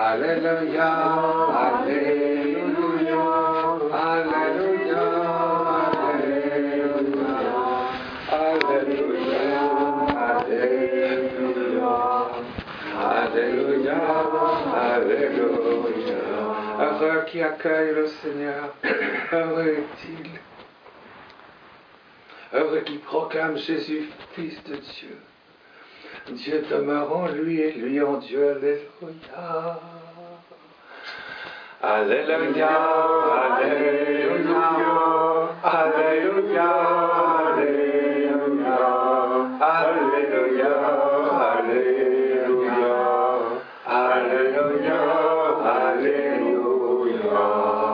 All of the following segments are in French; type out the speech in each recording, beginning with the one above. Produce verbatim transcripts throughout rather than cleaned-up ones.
Alléluia, Alléluia, Alléluia, Alléluia, Alléluia, Alléluia, Alléluia. Heureux qui accueille le Seigneur, heureux est-il. Heureux qui proclame Jésus, Fils de Dieu. Dieu demeure en lui et lui en Dieu. Alléluia. Alléluia, Alléluia, Alléluia, Alléluia, Alléluia, Alléluia, Alléluia, Alléluia.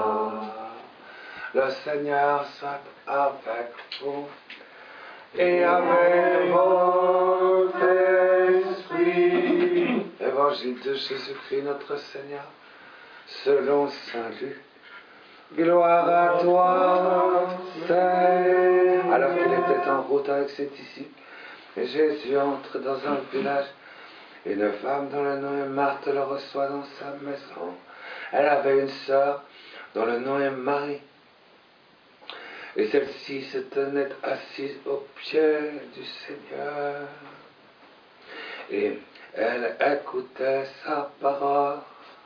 Le Seigneur soit avec vous et avec votre esprit. Évangile de Jésus-Christ notre Seigneur, selon Saint Luc. Gloire à toi, Seigneur. Alors qu'il était en route avec ses disciples, Jésus entre dans un village. Une femme dont le nom est Marthe le reçoit dans sa maison. Elle avait une sœur dont le nom est Marie. Et celle-ci se tenait assise aux pieds du Seigneur. Et elle écoutait sa parole.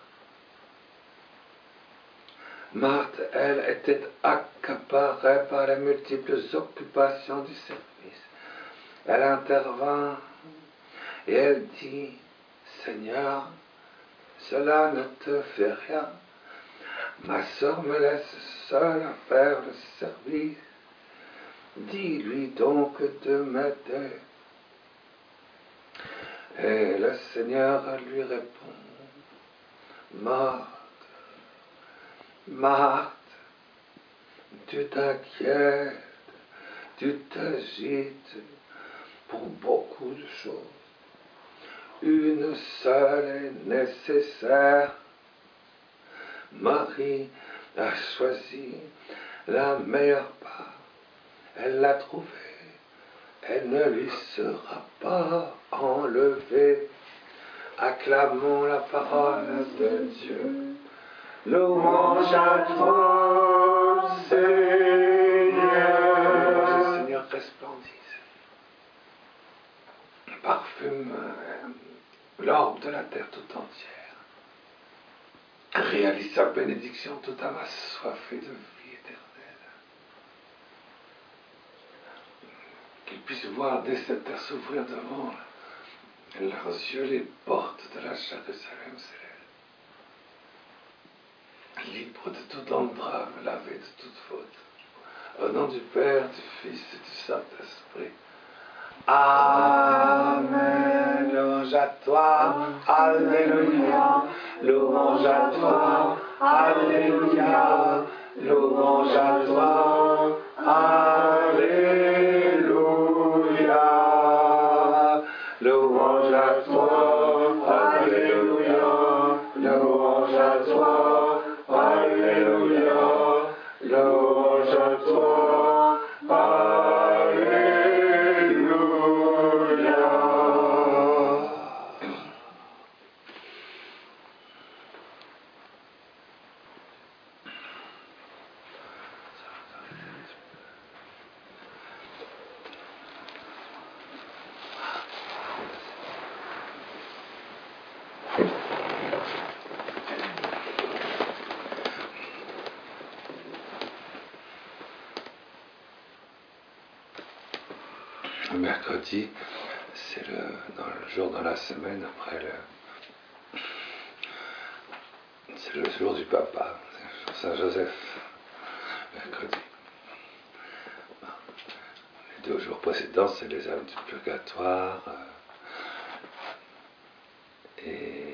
Marthe, elle, était accaparée par les multiples occupations du service. Elle intervint et elle dit, Seigneur, cela ne te fait rien. Ma sœur me laisse seule à faire le service. Dis-lui donc de m'aider. Et le Seigneur lui répond, Marthe, Marthe, tu t'inquiètes, tu t'agites pour beaucoup de choses. Une seule est nécessaire. Marie a choisi la meilleure part. Elle l'a trouvée. Elle ne lui sera pas enlevée. Acclamons la parole de Dieu. Louange à toi, Seigneur. Le Seigneur resplendisse. Parfume l'orbe de la terre tout entière. Réalise sa bénédiction tout âme assoiffée de vie éternelle. Qu'ils puissent voir dès cette heure s'ouvrir devant leurs yeux les portes de la Jérusalem céleste. Libre de toute entrave, lavé de toute faute. Au nom du Père, du Fils et du Saint-Esprit. Amen. Louange à toi. Alléluia. Louange à toi. Alléluia. Louange à toi. Alléluia. Louange à toi. Alléluia. Louange à toi. Alléluia. Louange à toi. Alléluia. Mercredi, c'est le, dans le jour dans la semaine après le. C'est le jour du papa, Saint-Joseph, mercredi. Les deux jours précédents, c'est les âmes du purgatoire euh, et,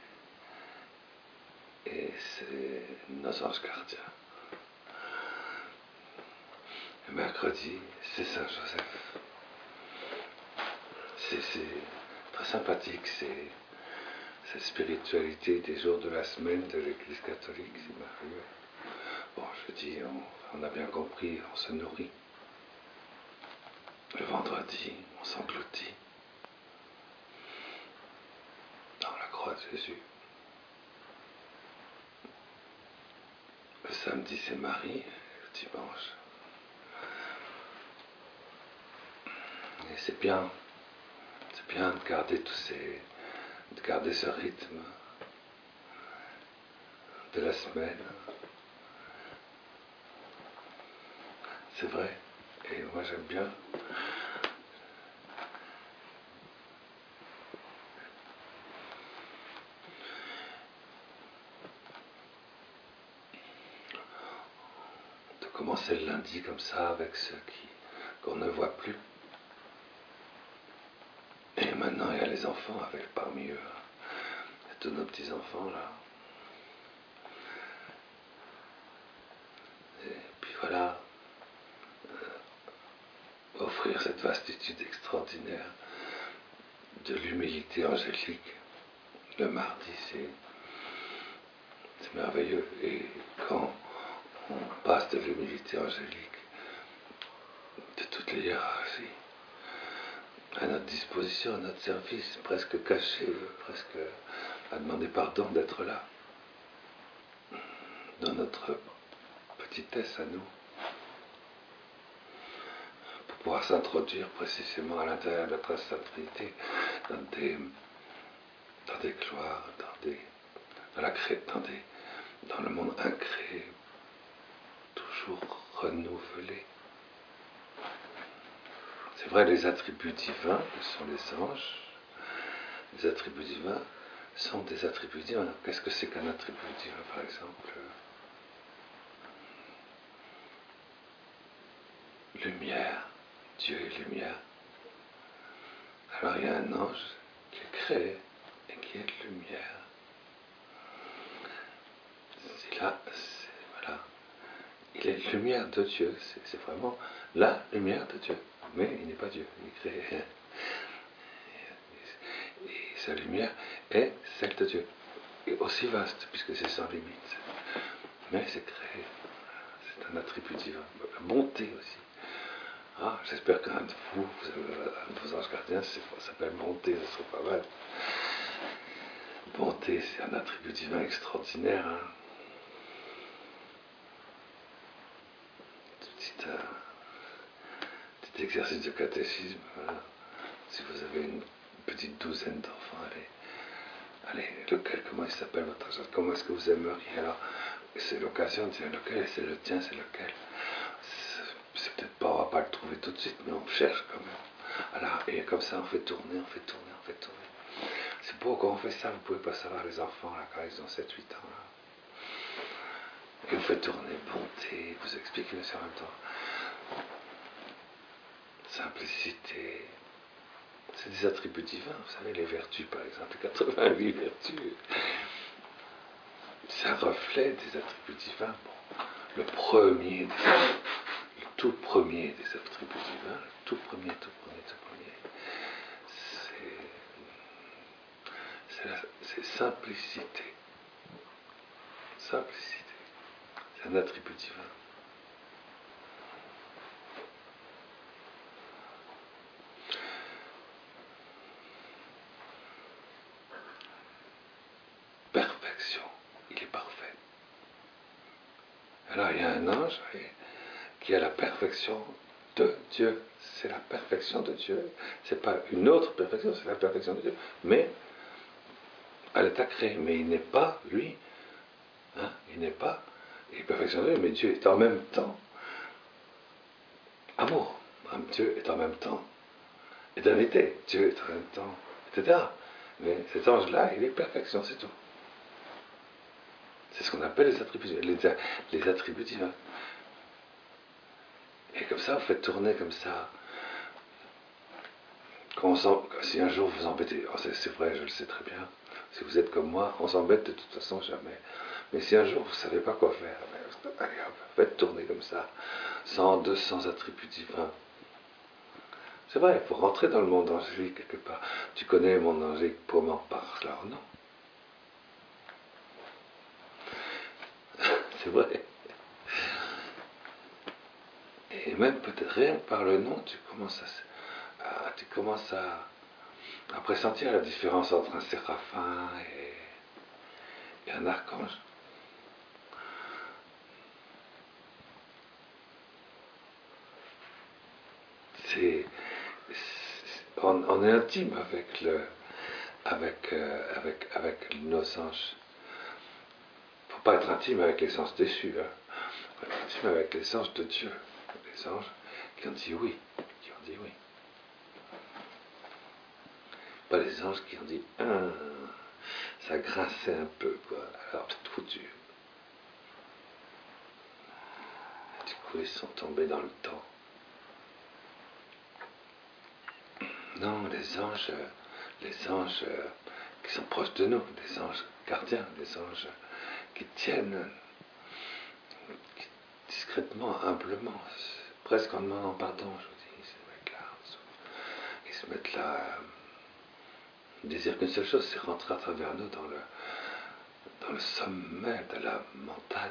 et c'est nos anges gardiens. Le mercredi, c'est Saint-Joseph. C'est, c'est très sympathique, c'est cette spiritualité des jours de la semaine de l'Église catholique, c'est merveilleux. Bon, je dis, on, on a bien compris, on se nourrit. Le vendredi, on s'engloutit dans la croix de Jésus. Le samedi, c'est Marie, le dimanche. Et c'est bien, c'est bien de garder tous ces, de garder ce rythme de la semaine. C'est vrai, et moi j'aime bien. De commencer le lundi comme ça avec ceux qui qu'on ne voit plus. Et maintenant il y a les enfants avec parmi eux. Il y a tous nos petits enfants là. Et puis voilà, euh, offrir cette vastitude extraordinaire de l'humilité angélique. Le mardi, c'est, c'est merveilleux. Et quand on passe de l'humilité angélique, de toutes les hiérarchies, à notre disposition, à notre service, presque caché, presque à demander pardon d'être là, dans notre petitesse à nous, pour pouvoir s'introduire précisément à l'intérieur de notre Sainte-Trinité, dans des, dans des gloires, dans, des, dans, la cré, dans, des, dans le monde incréé, toujours renouvelé. C'est vrai, les attributs divins, que sont les anges, les attributs divins sont des attributs divins. Qu'est-ce que c'est qu'un attribut divin, par exemple? Lumière. Dieu est lumière. Alors il y a un ange qui est créé et qui est lumière. C'est là, c'est, voilà. Il est lumière de Dieu, c'est, c'est vraiment la lumière de Dieu. Mais il n'est pas Dieu, il est créé. Et sa lumière est celle de Dieu. Et aussi vaste, puisque c'est sans limite. Mais c'est créé. C'est un attribut divin. La bonté aussi. Ah, j'espère qu'un de vous, un de vos anges gardiens, ça s'appelle bonté, ce serait pas mal. Bonté, c'est un attribut divin extraordinaire. Hein. Petit, euh, petit exercice de catéchisme. Voilà. Si vous avez une petite douzaine d'enfants, allez, allez, lequel, comment il s'appelle votre ange? Comment est-ce que vous aimeriez? Alors, c'est l'occasion de dire lequel, c'est le tien, c'est lequel. C'est peut-être pas, on va pas le trouver tout de suite, mais on cherche quand même. Alors, et comme ça, on fait tourner, on fait tourner, on fait tourner. C'est beau quand on fait ça, vous pouvez pas savoir les enfants, là, quand ils ont sept huit ans, là. Et vous faites tourner bonté, vous expliquez, mais c'est en même temps. Simplicité. C'est des attributs divins, vous savez, les vertus, par exemple, quatre-vingt-huit vertus. C'est un reflet des attributs divins. Bon, le premier, le tout premier des attributs divins, le tout premier, tout premier, tout premier, c'est, c'est, la, c'est simplicité. Simplicité. C'est un attribut divin. Perfection. Il est parfait. Alors il y a un ange qui a la perfection de Dieu. C'est la perfection de Dieu. C'est pas une autre perfection, c'est la perfection de Dieu. Mais à l'état créé. Mais il n'est pas, lui, hein, il n'est pas, il est perfection de Dieu, mais Dieu est en même temps amour. Dieu est en même temps éternité. Dieu est en même temps, et cetera. Mais cet ange-là, il est perfection, c'est tout. C'est ce qu'on appelle les attributs, les, les attributs divins. Et comme ça, vous faites tourner comme ça. Quand on si un jour vous embêtez, oh c'est, c'est vrai, je le sais très bien, si vous êtes comme moi, on s'embête de toute façon jamais. Mais si un jour vous ne savez pas quoi faire, allez hop, faites tourner comme ça, cent, deux cents attributs divins. C'est vrai, il faut rentrer dans le monde angélique quelque part. Tu connais le monde angélique comment? Par leur nom. C'est vrai. Et même peut-être rien que par le nom, tu commences à, à tu commences à, à pressentir la différence entre un séraphin et, et un archange. on, on est intime avec, le, avec, euh, avec, avec nos anges. Il ne faut pas être intime avec les anges déchus. Hein. Il faut être intime avec les anges de Dieu. Les anges qui ont dit oui. Qui ont dit oui. Pas les anges qui ont dit ah, ça grinçait un peu, quoi. Alors tout foutu. Du coup, ils sont tombés dans le temps. Non, les anges, les anges qui sont proches de nous, les anges gardiens, les anges qui tiennent discrètement, humblement, presque en demandant pardon, je vous dis, ils se mettent là, ils se mettent là, ils désirent qu'une seule chose, c'est rentrer à travers nous dans le, dans le sommet de la montagne,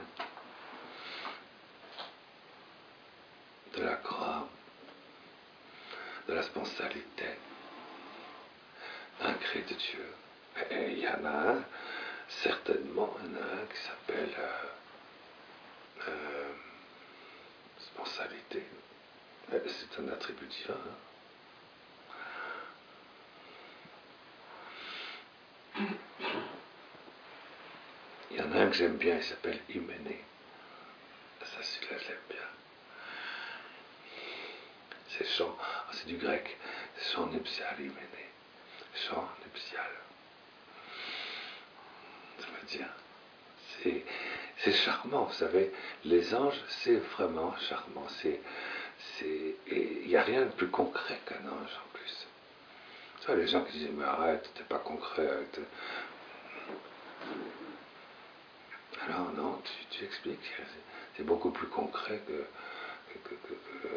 de la croix, de la sponsalité, un cri de Dieu. Et il y en a un, certainement, il y en a un qui s'appelle euh, euh, sponsalité. C'est un attribut divin. Hein. Il y en a un que j'aime bien, il s'appelle Hyménée. Ça, celui-là, je l'aime bien. C'est chant, c'est du grec, c'est chant nuptial, Hyménée. Chant nuptial. Ça veut dire, c'est, c'est charmant, vous savez, les anges, c'est vraiment charmant. C'est, c'est, et il n'y a rien de plus concret qu'un ange en plus. Tu vois, les gens qui disent, mais arrête, t'es pas concret. Arrête. Alors non, tu, tu expliques, c'est, c'est beaucoup plus concret que, que, que, que, que,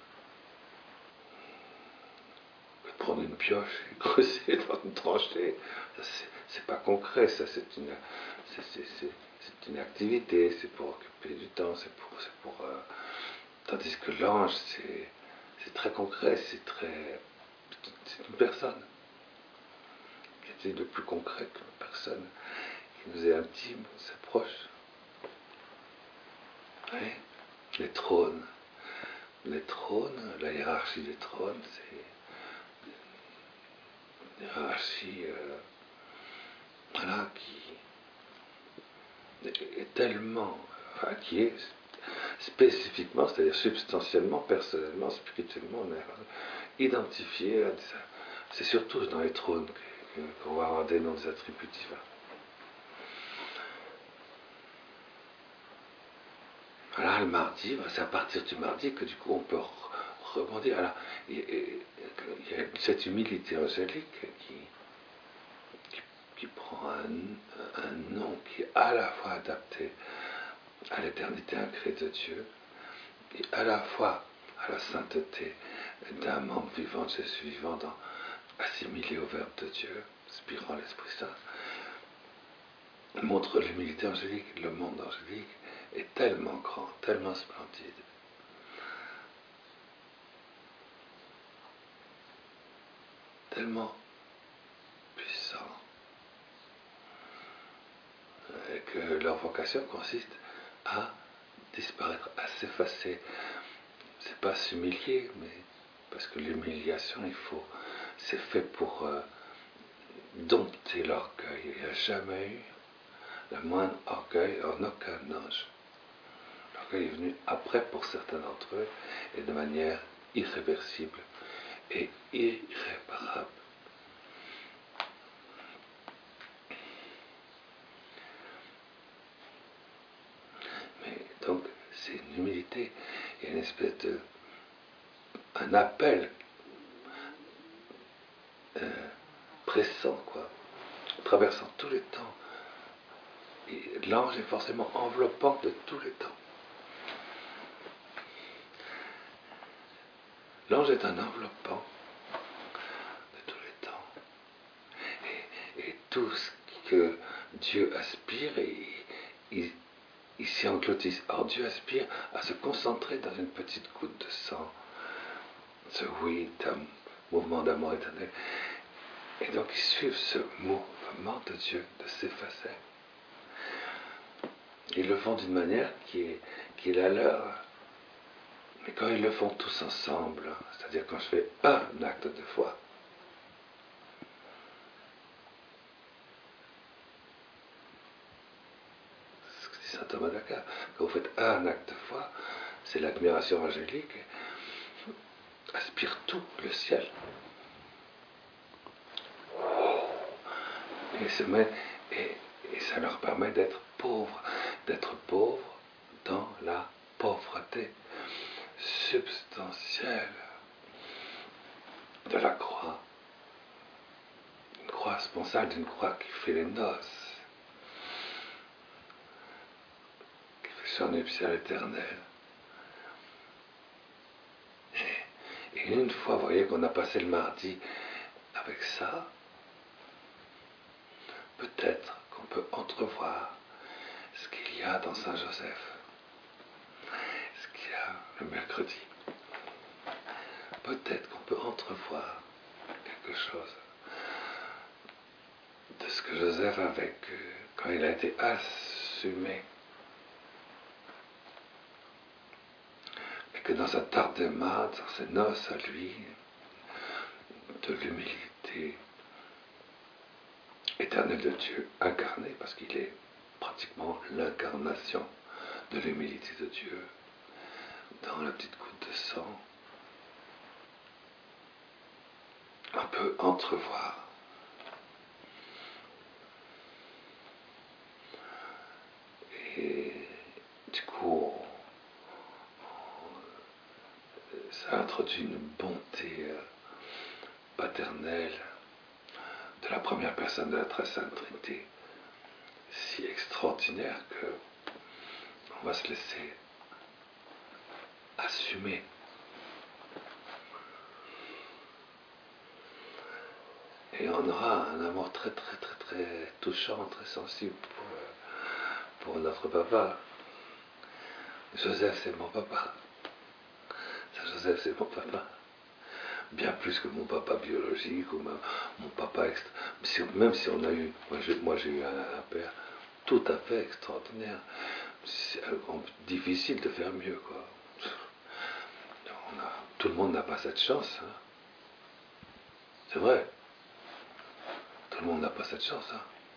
que de prendre une pioche et creuser dans une tranchée. Ça, c'est, c'est pas concret, ça, c'est une, c'est, c'est, c'est, c'est une activité, c'est pour occuper du temps, c'est pour... C'est pour euh, tandis que l'ange, c'est, c'est très concret, c'est très... C'est une personne. Qu'est-ce de plus concret qu'une personne qui nous est intime, c'est proche. Oui. Les trônes. Les trônes, la hiérarchie des trônes, c'est une hiérarchie euh, voilà, qui est tellement, enfin, qui est spécifiquement, c'est-à-dire substantiellement, personnellement, spirituellement, identifiée. C'est surtout dans les trônes qu'on va avoir des noms des attributs divins. Voilà, le mardi, c'est à partir du mardi que du coup on peut rebondir. Alors, il y a cette humilité angélique qui, qui, qui prend un, un nom qui est à la fois adapté à l'éternité incrée de Dieu et à la fois à la sainteté d'un membre vivant de Jésus vivant, dans, assimilé au Verbe de Dieu, inspirant l'Esprit Saint, montre l'humilité angélique. Le monde angélique est tellement grand, tellement splendide, tellement puissant, et que leur vocation consiste à disparaître, à s'effacer. C'est pas s'humilier, mais parce que l'humiliation, il faut, c'est fait pour euh, dompter l'orgueil. Il n'y a jamais eu le moindre orgueil en aucun ange. L'orgueil est venu après pour certains d'entre eux et de manière irréversible et irréparable. Mais donc, c'est une humilité, il y a une espèce de... un appel euh, pressant, quoi, traversant tous les temps. Et l'ange est forcément enveloppant de tous les temps. L'ange est un enveloppant de tous les temps. Et, et tout ce que Dieu aspire, il, il, il s'y engloutisse. Or Dieu aspire à se concentrer dans une petite goutte de sang. Ce oui, un mouvement d'amour éternel. Et donc ils suivent ce mouvement de Dieu, de s'effacer. Ils le font d'une manière qui est, qui est la leur. Mais quand ils le font tous ensemble, c'est-à-dire quand je fais un acte de foi, saint Thomas d'Aquin. Quand vous faites un acte de foi, c'est l'admiration angélique, aspire tout, le ciel. Et, se met, et, et ça leur permet d'être pauvres, d'être pauvres dans la pauvreté substantielle de la croix. Une croix sponsale d'une croix qui fait les noces, qui fait son nuptiale éternelle. Et, et une fois, vous voyez qu'on a passé le mardi avec ça, peut-être qu'on peut entrevoir ce qu'il y a dans Saint Joseph, ce qu'il y a le mercredi. Peut-être qu'on peut entrevoir quelque chose de ce que Joseph a vécu quand il a été assumé. Et que dans sa tardema, dans ses noces à lui, de l'humilité éternelle de Dieu incarné, parce qu'il est pratiquement l'incarnation de l'humilité de Dieu dans la petite goutte de sang, on peut entrevoir et du coup ça introduit une bonté paternelle de la première personne de la très sainte Trinité si extraordinaire que on va se laisser assumer. Et on aura un amour très très très très touchant, très sensible pour, pour notre papa. Joseph, c'est mon papa. Saint Joseph, c'est mon papa. Bien plus que mon papa biologique ou ma, mon papa extra... si, même si on a eu, moi j'ai, moi j'ai eu un, un père tout à fait extraordinaire. C'est difficile de faire mieux, quoi. On a, tout le monde n'a pas cette chance. Hein. C'est vrai. Tout le monde n'a pas cette chance. Hein.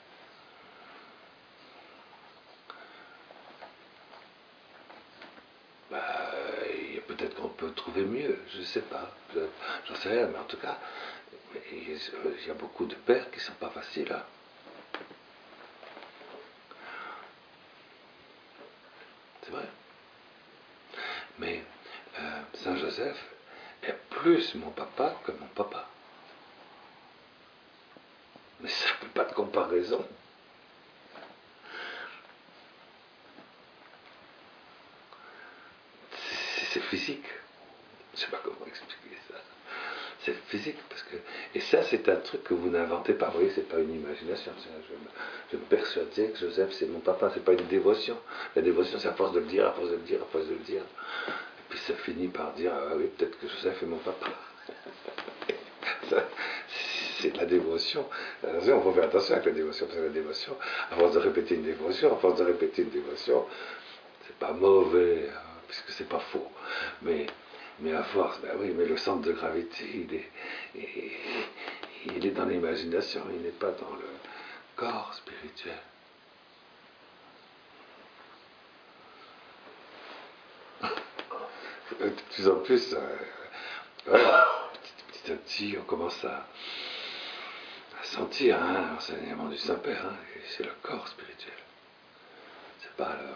Bah, peut-être qu'on peut trouver mieux, je ne sais pas. J'en sais rien, mais en tout cas, il y a beaucoup de pères qui ne sont pas faciles. Hein. C'est vrai. Mais euh, Saint Joseph est plus mon papa que mon papa. Mais ça ne fait pas de comparaison. C'est physique. Je ne sais pas comment expliquer ça. C'est physique. Parce que... Et ça, c'est un truc que vous n'inventez pas. Vous voyez, c'est pas une imagination. Je me, je me persuadais que Joseph, c'est mon papa. C'est pas une dévotion. La dévotion, c'est à force de le dire, à force de le dire, à force de le dire. Et puis ça finit par dire, ah oui, peut-être que Joseph est mon papa. C'est de la dévotion. On faut faire attention avec la dévotion. Parce que la dévotion, à force de répéter une dévotion, à force de répéter une dévotion, c'est pas mauvais, hein, puisque c'est pas faux. Mais, mais à force, ben oui, mais le centre de gravité, il est, il, il est dans l'imagination, il n'est pas dans le corps spirituel. De plus en plus, euh, voilà, petit, petit à petit, on commence à, à sentir hein, l'enseignement du Saint-Père, hein, c'est le corps spirituel. C'est pas le...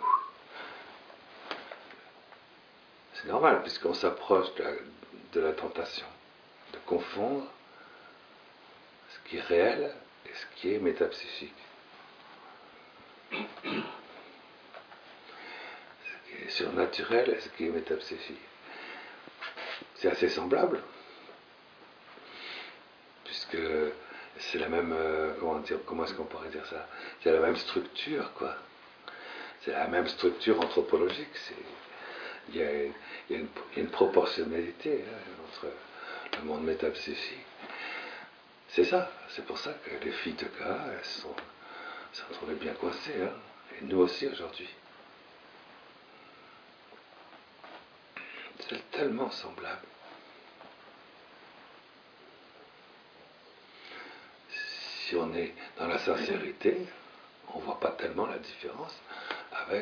C'est normal, puisqu'on s'approche de la, de la tentation, de confondre ce qui est réel et ce qui est métapsychique. Ce qui est surnaturel et ce qui est métapsychique. C'est assez semblable, puisque c'est la même, euh, comment dire, comment est-ce qu'on pourrait dire ça? C'est la même structure, quoi. C'est la même structure anthropologique. C'est... Il y, a, il, y a une, il y a une proportionnalité hein, entre le monde métapsychique. C'est ça, c'est pour ça que les filles de Caïn, elles sont, se sont trouvées bien coincées, hein, et nous aussi aujourd'hui. C'est tellement semblable. Si on est dans la sincérité, on ne voit pas tellement la différence avec...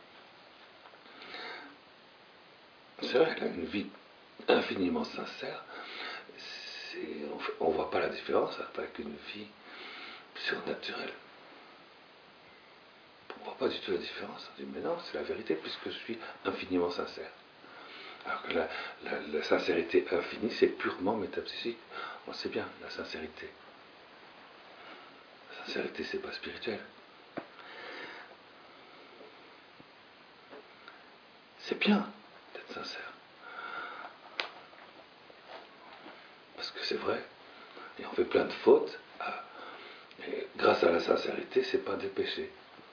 C'est vrai, elle a une vie infiniment sincère. On ne voit pas la différence avec une vie surnaturelle. On ne voit pas du tout la différence. On dit, mais non, c'est la vérité puisque je suis infiniment sincère. Alors que la, la, la sincérité infinie, c'est purement métapsychique. On sait bien, la sincérité. La sincérité, c'est pas spirituel. C'est bien d'être sincère. Parce que c'est vrai. Et on fait plein de fautes. Et grâce à la sincérité, c'est pas des péchés.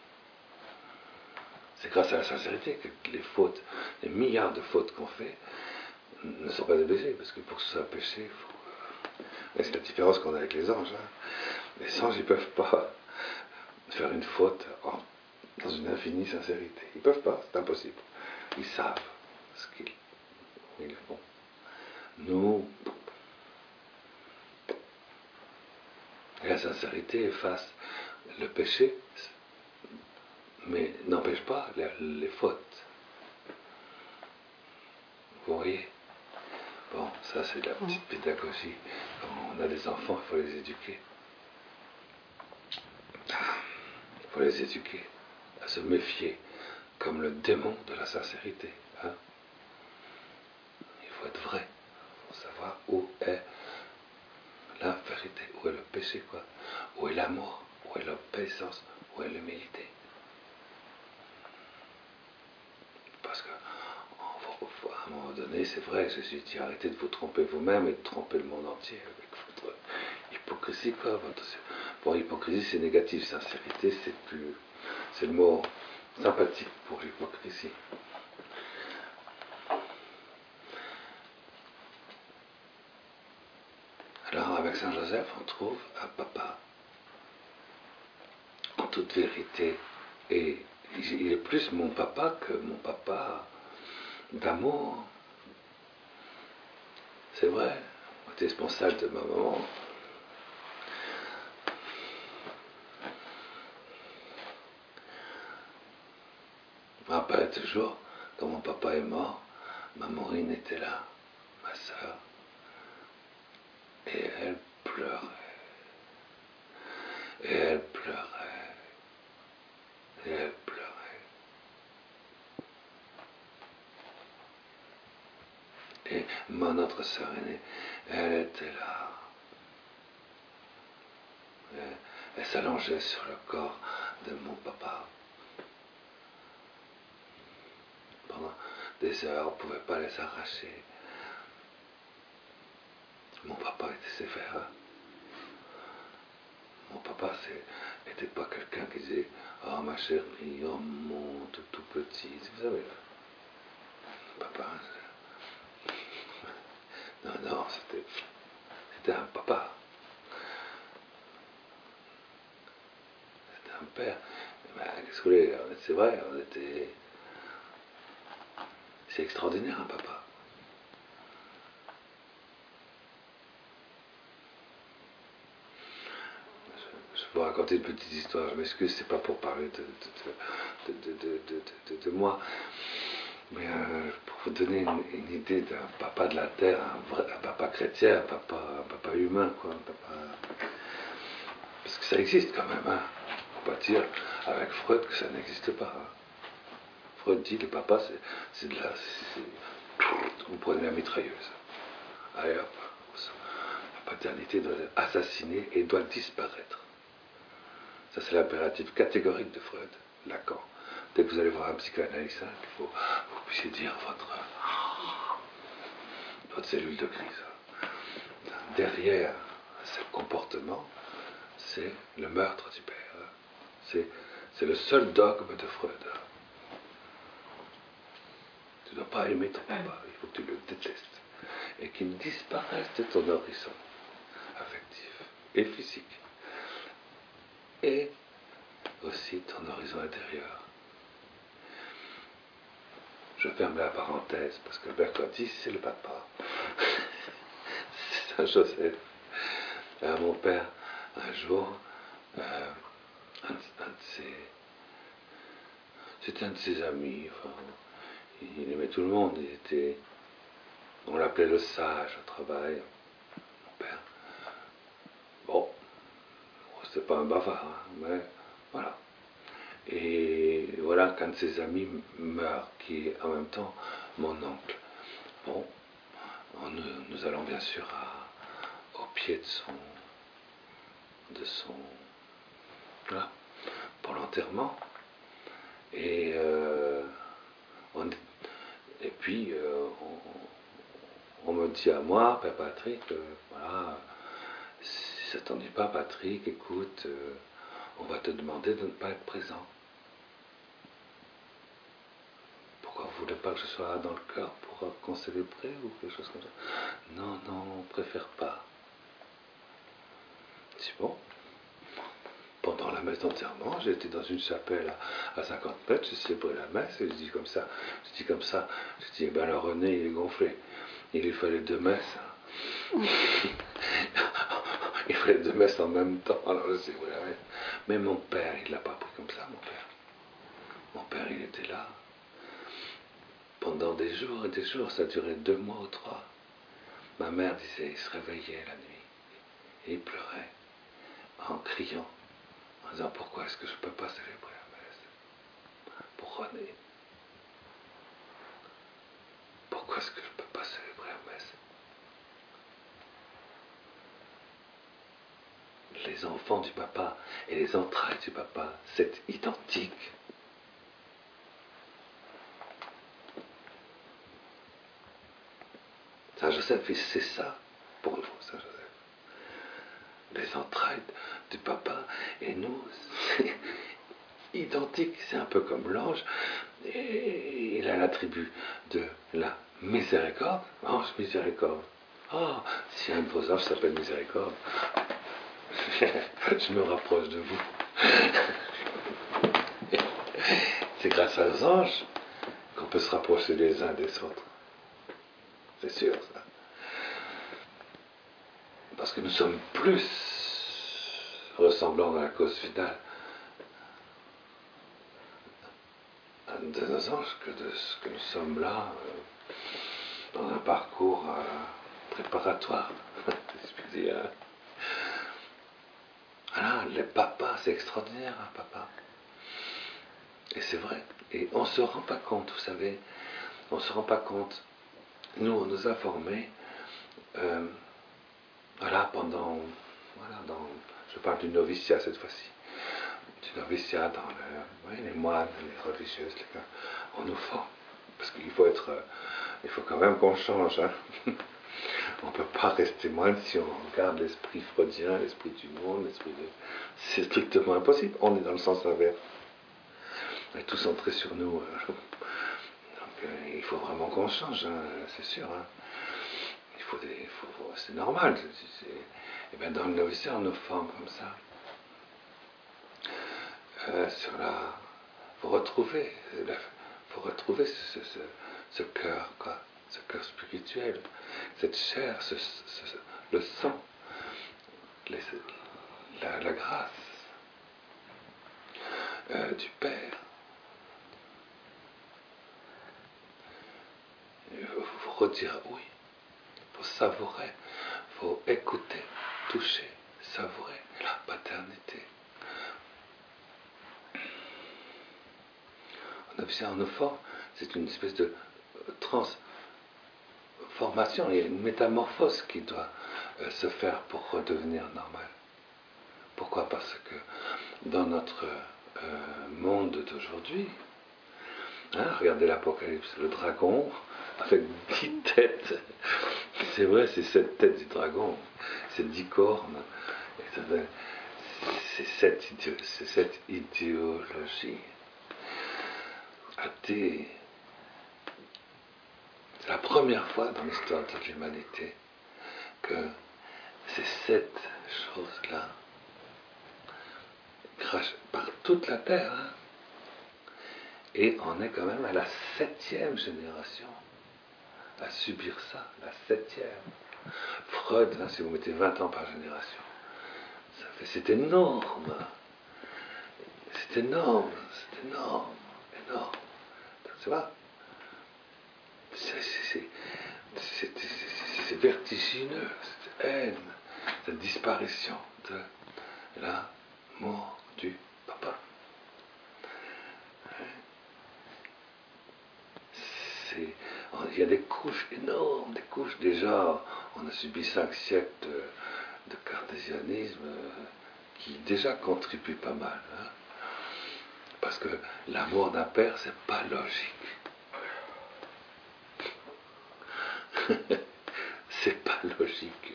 C'est grâce à la sincérité que les fautes, les milliards de fautes qu'on fait, ne sont pas des péchés. Parce que pour que ce soit un péché, il faut... Et c'est la différence qu'on a avec les anges. Hein. Les anges, ils ne peuvent pas faire une faute en, dans une infinie sincérité. Ils ne peuvent pas, c'est impossible. Ils savent ce qu'ils ils font. Nous, la sincérité efface le péché, mais n'empêche pas les, les fautes. Vous voyez? Bon, ça c'est la petite pédagogie. Quand on a des enfants, il faut les éduquer. Il faut les éduquer à se méfier comme le démon de la sincérité. Hein? Il faut être vrai. Il faut savoir où est la vérité, où est le péché, quoi. Où est l'amour, où est l'obéissance, où est l'humilité. Parce que à un moment donné, c'est vrai, Jésus dit arrêtez de vous tromper vous-même et de tromper le monde entier avec votre hypocrisie, quoi. Votre... Bon, hypocrisie c'est négatif, sincérité c'est plus, c'est le mot sympathique pour l'hypocrisie. Alors avec Saint Joseph, on trouve un papa en toute vérité, et il est plus mon papa que mon papa d'amour. C'est vrai, j'étais responsable de ma maman. Je me rappelle toujours, quand mon papa est mort, ma Maureen était là, ma soeur, et elle pleurait. Et elle pleurait. Et elle pleurait. Et mon autre sœur aînée, elle était là. Elle, elle s'allongeait sur le corps de mon papa. Pendant des heures, on ne pouvait pas les arracher. Mon papa était sévère. Hein? Mon papa n'était pas quelqu'un qui disait « Oh ma chérie, oh monte tout petit ». Vous savez, papa, non, non, c'était, c'était un papa. C'était un père. Ben, qu'est-ce que vous voulez, c'est vrai, on était... C'est extraordinaire un papa. Je, je vais vous raconter une petite histoire, je m'excuse, c'est pas pour parler de, de, de, de, de, de, de, de moi, mais euh, pour vous donner une, une idée d'un papa de la terre, un, vrai, un papa chrétien, un papa, un papa humain, quoi, un papa... Parce que ça existe quand même, hein. Faut pas dire avec Freud que ça n'existe pas. Hein. Freud dit le papa, c'est de la... Vous prenez la mitrailleuse. Allez hop, la paternité doit être assassinée et doit disparaître. Ça c'est l'impératif catégorique de Freud, Lacan. Dès que vous allez voir un psychanalyste, hein, il faut que vous puissiez dire votre, votre cellule de crise. Derrière ce comportement, c'est le meurtre du père. C'est le seul dogme de Freud. Tu ne dois pas aimer ton papa, il faut que tu le détestes. Et qu'il disparaisse de ton horizon affectif et physique. Et aussi ton horizon intérieur. Je ferme la parenthèse parce que mercredi, c'est le papa. C'est Saint Joseph. Alors, mon père, un jour, euh, un, un de ses c'était un de ses amis, enfin, il aimait tout le monde, il était, on l'appelait le sage au travail, mon père. Bon, c'était pas un bavard, hein, mais voilà. Et voilà qu'un de ses amis meurt, qui est en même temps mon oncle. Bon, nous, nous allons bien sûr à, au pied de son, de son, voilà, pour l'enterrement. Et, euh, on, et puis, euh, on, on me dit à moi, Père Patrick, euh, voilà, si ça t'ennuie pas, Patrick, écoute, euh, on va te demander de ne pas être présent. Pourquoi vous voulez pas que je sois là dans le cœur pour qu'on célèbre ou quelque chose comme ça? Non, non, on préfère pas. C'est bon. Pendant la messe d'enterrement, j'étais dans une chapelle à, à cinquante mètres, j'ai célébré la messe, et je dis comme ça, je dis comme ça, je dis, eh ben le René, il est gonflé. Il lui fallait deux messes. Il fallait deux messes en même temps, alors je célébré la messe. Mais mon père, il l'a pas pris comme ça, mon père. Mon père, il était là. Pendant des jours et des jours, ça durait deux mois ou trois. Ma mère disait, il se réveillait la nuit, et il pleurait, en criant, en disant, pourquoi est-ce que je ne peux pas célébrer la messe pour René? Pourquoi est-ce que je ne peux pas célébrer la messe? Les enfants du papa et les entrailles du papa, c'est identique. Saint Joseph, c'est ça pour nous, Saint Joseph. Les entrailles du papa et nous, c'est identique. C'est un peu comme l'ange. Et il a l'attribut de la miséricorde. Ange miséricorde. Oh, si un de vos anges s'appelle miséricorde, je me rapproche de vous. C'est grâce aux anges qu'on peut se rapprocher les uns des autres. C'est sûr, ça. Parce que nous sommes plus ressemblants à la cause finale de nos anges que de ce que nous sommes là euh, dans un parcours euh, préparatoire. Voilà, les papas, c'est extraordinaire, un papa. Et c'est vrai. Et on ne se rend pas compte, vous savez, on ne se rend pas compte. Nous, on nous a formés, euh, voilà, pendant, voilà, dans, je parle du noviciat cette fois-ci, du noviciat dans le, oui, les moines, les religieuses, les gars, on nous forme. Parce qu'il faut être, euh, il faut quand même qu'on change, hein. On ne peut pas rester moine si on regarde l'esprit freudien, l'esprit du monde, l'esprit de... C'est strictement impossible, on est dans le sens inverse. On est tous centrés sur nous. Donc euh, il faut vraiment qu'on change, hein, c'est sûr. Hein. Il faut des, il faut, c'est normal. C'est, c'est, et bien dans le noviciat, on nous forme comme ça. Euh, sur la, faut retrouver, la, faut retrouver ce, ce, ce cœur, quoi, ce cœur spirituel, cette chair, ce, ce, le sang, les, la, la grâce euh, du Père. Il faut, faut redire oui, il faut savourer, il faut écouter, toucher, savourer la paternité. En nos formes, c'est une espèce de transformation, il y a une métamorphose qui doit euh, se faire pour redevenir normal. Pourquoi? Parce que dans notre euh, monde d'aujourd'hui, hein, regardez l'Apocalypse, le dragon avec dix têtes, c'est vrai, c'est sept têtes du dragon, c'est dix cornes, c'est cette, idé- c'est cette idéologie athée. C'est la première fois dans l'histoire de l'humanité que ces sept choses-là crachent par toute la terre. Hein. Et on est quand même à la septième génération à subir ça, la septième. Freud, hein, si vous mettez vingt ans par génération, ça fait, c'est énorme. C'est énorme, c'est énorme, énorme. Tu vois, c'est, c'est, c'est, c'est, c'est vertigineux, cette haine, cette disparition de l'amour du papa. C'est, il y a des couches énormes, des couches. Déjà, on a subi cinq siècles de, de cartésianisme qui déjà contribuent pas mal. Hein, parce que l'amour d'un père, c'est pas logique. C'est pas logique.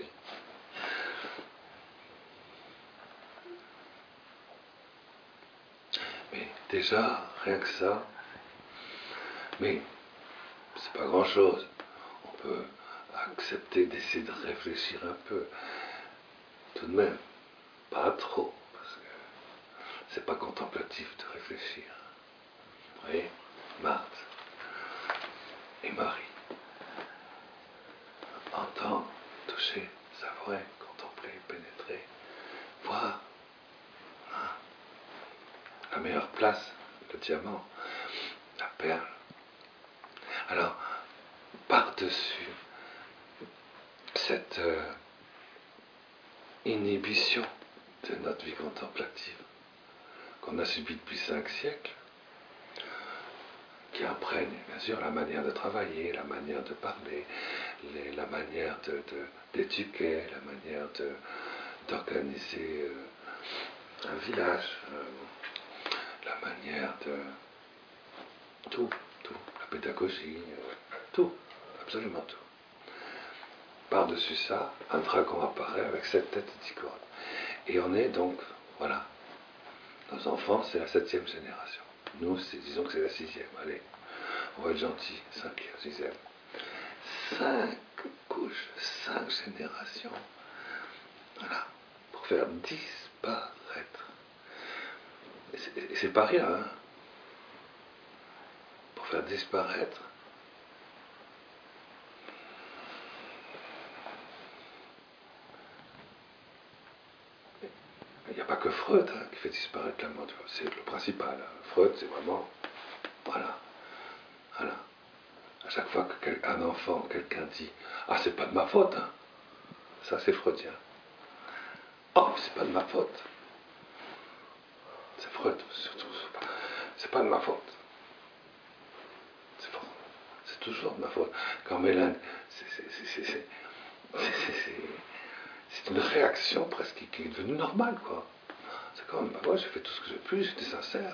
Mais déjà, rien que ça, mais c'est pas grand chose. On peut accepter d'essayer de réfléchir un peu. Tout de même, pas trop, parce que c'est pas contemplatif de réfléchir. Vous voyez, Marthe et Marie. Entendre, toucher, savourer, contempler, pénétrer, voir. Hein, la meilleure place, le diamant, la perle. Alors, par-dessus cette euh, inhibition de notre vie contemplative qu'on a subie depuis cinq siècles, qui imprègne bien sûr la manière de travailler, la manière de parler, les, la manière de, de, d'éduquer, la manière de, d'organiser euh, un village, euh, la manière de... tout, tout, la pédagogie, euh, tout, absolument tout. Par-dessus ça, un dragon apparaît avec sept têtes et dix cornes. Et on est donc, voilà, nos enfants, c'est la septième génération. Nous, c'est, disons que c'est la sixième. Allez, on va être gentil, cinquième, sixième. Cinq couches, cinq générations. Voilà, pour faire disparaître. Et c'est, et c'est pas rien, hein. Pour faire disparaître. Il n'y a pas que Freud hein, qui fait disparaître l'amour. C'est le principal. Hein. Freud, c'est vraiment... Voilà. Voilà. À chaque fois qu'un enfant, quelqu'un dit « Ah, c'est pas de ma faute hein. », ça c'est freudien. « Oh, c'est pas de ma faute ». C'est Freud, surtout. C'est pas, c'est pas de ma faute. C'est, c'est toujours de ma faute. Quand Mélène... C'est, c'est, c'est, c'est, c'est, c'est, c'est une réaction presque qui est devenue normale, quoi. C'est comme, bah ouais, j'ai fait tout ce que j'ai pu, j'étais sincère.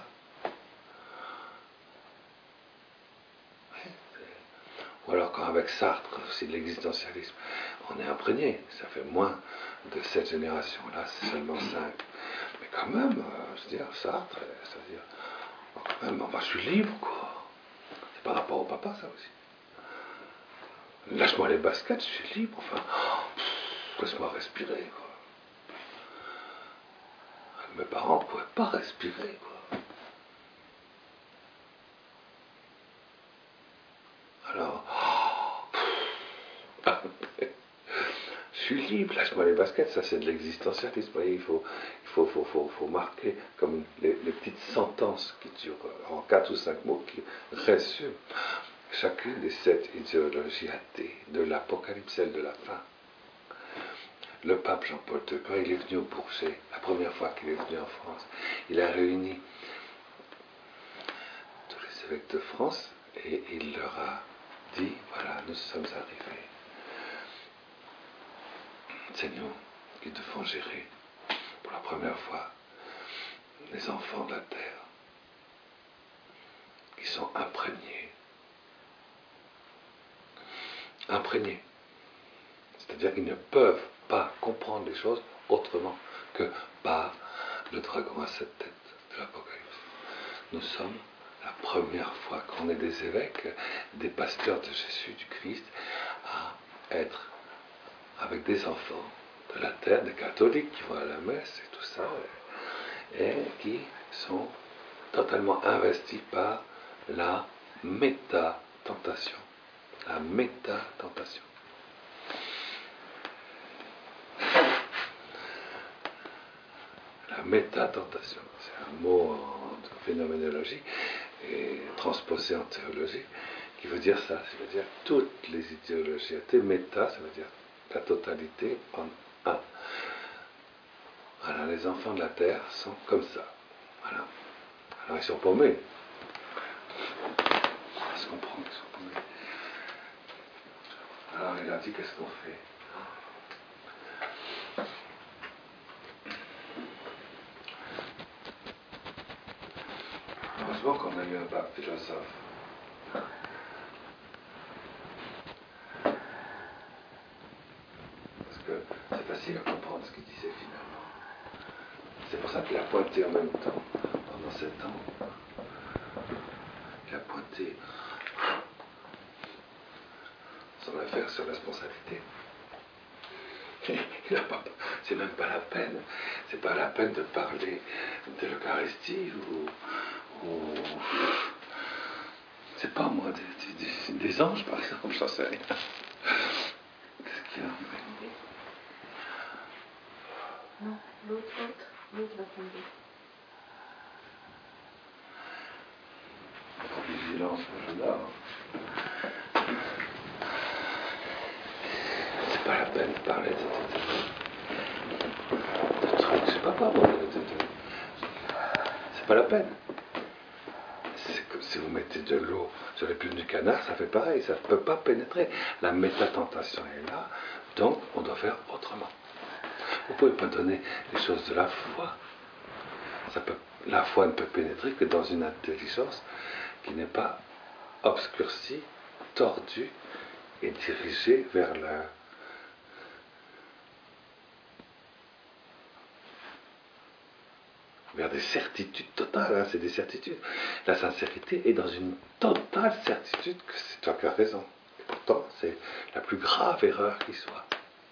Ou alors quand avec Sartre, c'est de l'existentialisme, on est imprégné, ça fait moins de cette génération-là, c'est seulement cinq. Mais quand même, euh, je veux dire, Sartre, c'est-à-dire, oh, quand même, enfin, je suis libre, quoi. C'est par rapport au papa, ça aussi. Lâche-moi les baskets, je suis libre, enfin, pff, laisse-moi respirer, quoi. Mes parents ne pouvaient pas respirer, quoi. Alors, oh, je suis libre, lâche-moi les baskets, ça c'est de l'existentialisme. Vous voyez, il faut, il faut, faut, faut, faut marquer comme les, les petites sentences qui durent en quatre ou cinq mots qui résument chacune des sept idéologies athées de l'apocalypse, celle de la fin. Le pape Jean-Paul deux, quand il est venu au Bourget, la première fois qu'il est venu en France, il a réuni tous les évêques de France et il leur a dit, voilà, nous sommes arrivés. C'est nous qui devons gérer pour la première fois les enfants de la terre qui sont imprégnés. Imprégnés. C'est-à-dire qu'ils ne peuvent pas comprendre les choses autrement que par le dragon à sept têtes de l'Apocalypse. Nous sommes la première fois qu'on est des évêques, des pasteurs de Jésus, du Christ, à être avec des enfants de la terre, des catholiques qui vont à la messe et tout ça, et qui sont totalement investis par la méta-tentation. La méta-tentation. La méta-tentation, c'est un mot en phénoménologie et transposé en théologie, qui veut dire ça, ça veut dire toutes les idéologies. Méta, ça veut dire la totalité en un. Voilà, les enfants de la terre sont comme ça. Voilà. Alors ils sont paumés. On se comprend qu'ils sont paumés. Alors il a dit, qu'est-ce qu'on fait? Heureusement qu'on a eu un pape philosophe. Parce que c'est facile à comprendre ce qu'il disait finalement. C'est pour ça qu'il a pointé en même temps, pendant sept ans. Il a pointé son affaire sur la responsabilité. Il a pas, c'est même pas la peine. C'est pas la peine de parler de l'Eucharistie ou, ou c'est pas moi, des, des, des anges par exemple, j'en sais rien. Qu'est-ce qu'il y a? Non, l'autre, l'autre, l'autre va tomber. Vigilance, je dors. C'est pas la peine de parler de, de, de, de trucs, c'est pas pas moi. De, de, de, c'est pas la peine. C'est comme si vous mettez de l'eau sur les plumes du canard, ça fait pareil, ça ne peut pas pénétrer. La métatentation est là, donc on doit faire autrement. Vous ne pouvez pas donner les choses de la foi. Ça peut, la foi ne peut pénétrer que dans une intelligence qui n'est pas obscurcie, tordue et dirigée vers la vers des certitudes totales, hein, c'est des certitudes. La sincérité est dans une totale certitude que c'est toi qui as raison. Et pourtant, c'est la plus grave erreur qui soit.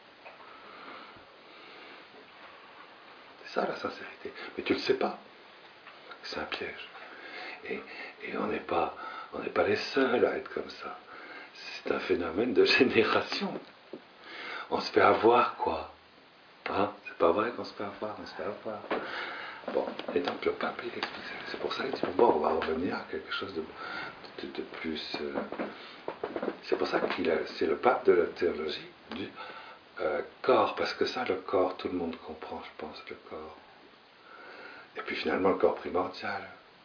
C'est ça la sincérité. Mais tu ne le sais pas. C'est un piège. Et, et on n'est pas, on n'est pas les seuls à être comme ça. C'est un phénomène de génération. On se fait avoir, quoi. Hein? C'est pas vrai qu'on se fait avoir, on se fait avoir. Bon, et donc le pape, il explique ça. C'est pour ça qu'il dit, bon, on va revenir à quelque chose de, de, de plus... Euh, c'est pour ça qu'il a, c'est le pape de la théologie du euh, corps, parce que ça, le corps, tout le monde comprend, je pense, le corps. Et puis finalement, le corps primordial.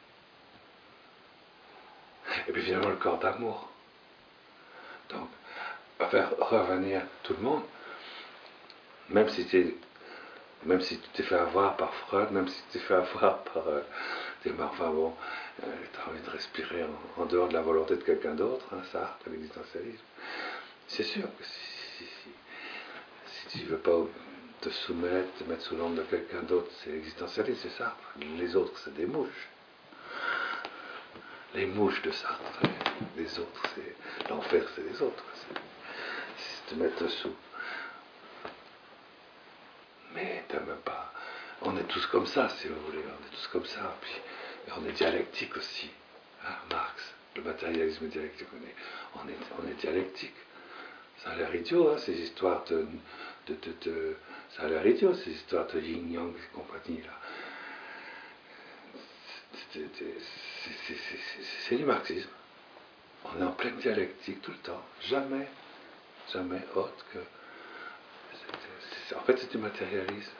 Et puis finalement, le corps d'amour. Donc, faire revenir tout le monde, même si tu même si tu t'es fait avoir par Freud, même si tu t'es fait avoir par euh, des enfin bon, euh, tu as envie de respirer en, en dehors de la volonté de quelqu'un d'autre, hein, Sartre, l'existentialisme. C'est sûr que si, si, si, si tu ne veux pas te soumettre, te mettre sous l'ombre de quelqu'un d'autre, c'est l'existentialisme, c'est Sartre. Les autres, c'est des mouches. Les mouches de Sartre, les autres, c'est l'enfer, c'est les autres. C'est te mettre sous. Mais t'as même pas. On est tous comme ça, si vous voulez. On est tous comme ça. Puis, et on est dialectique aussi. Hein, Marx, le matérialisme dialectique, on est, on est, on est dialectique. Ça a l'air idiot, hein, ces histoires de, de, de, de. Ça a l'air idiot, ces histoires de yin-yang et compagnie, là. C'est du marxisme. On est en pleine dialectique tout le temps. Jamais, jamais autre que. C'est, c'est, en fait, c'est du matérialisme.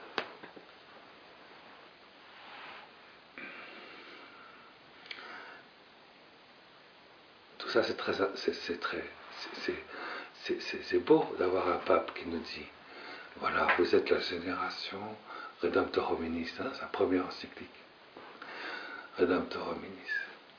Tout ça, c'est très, c'est, c'est très, c'est, c'est, c'est, c'est beau d'avoir un pape qui nous dit, voilà, vous êtes la génération Redemptor Hominis, hein, sa première encyclique. Redemptor Hominis.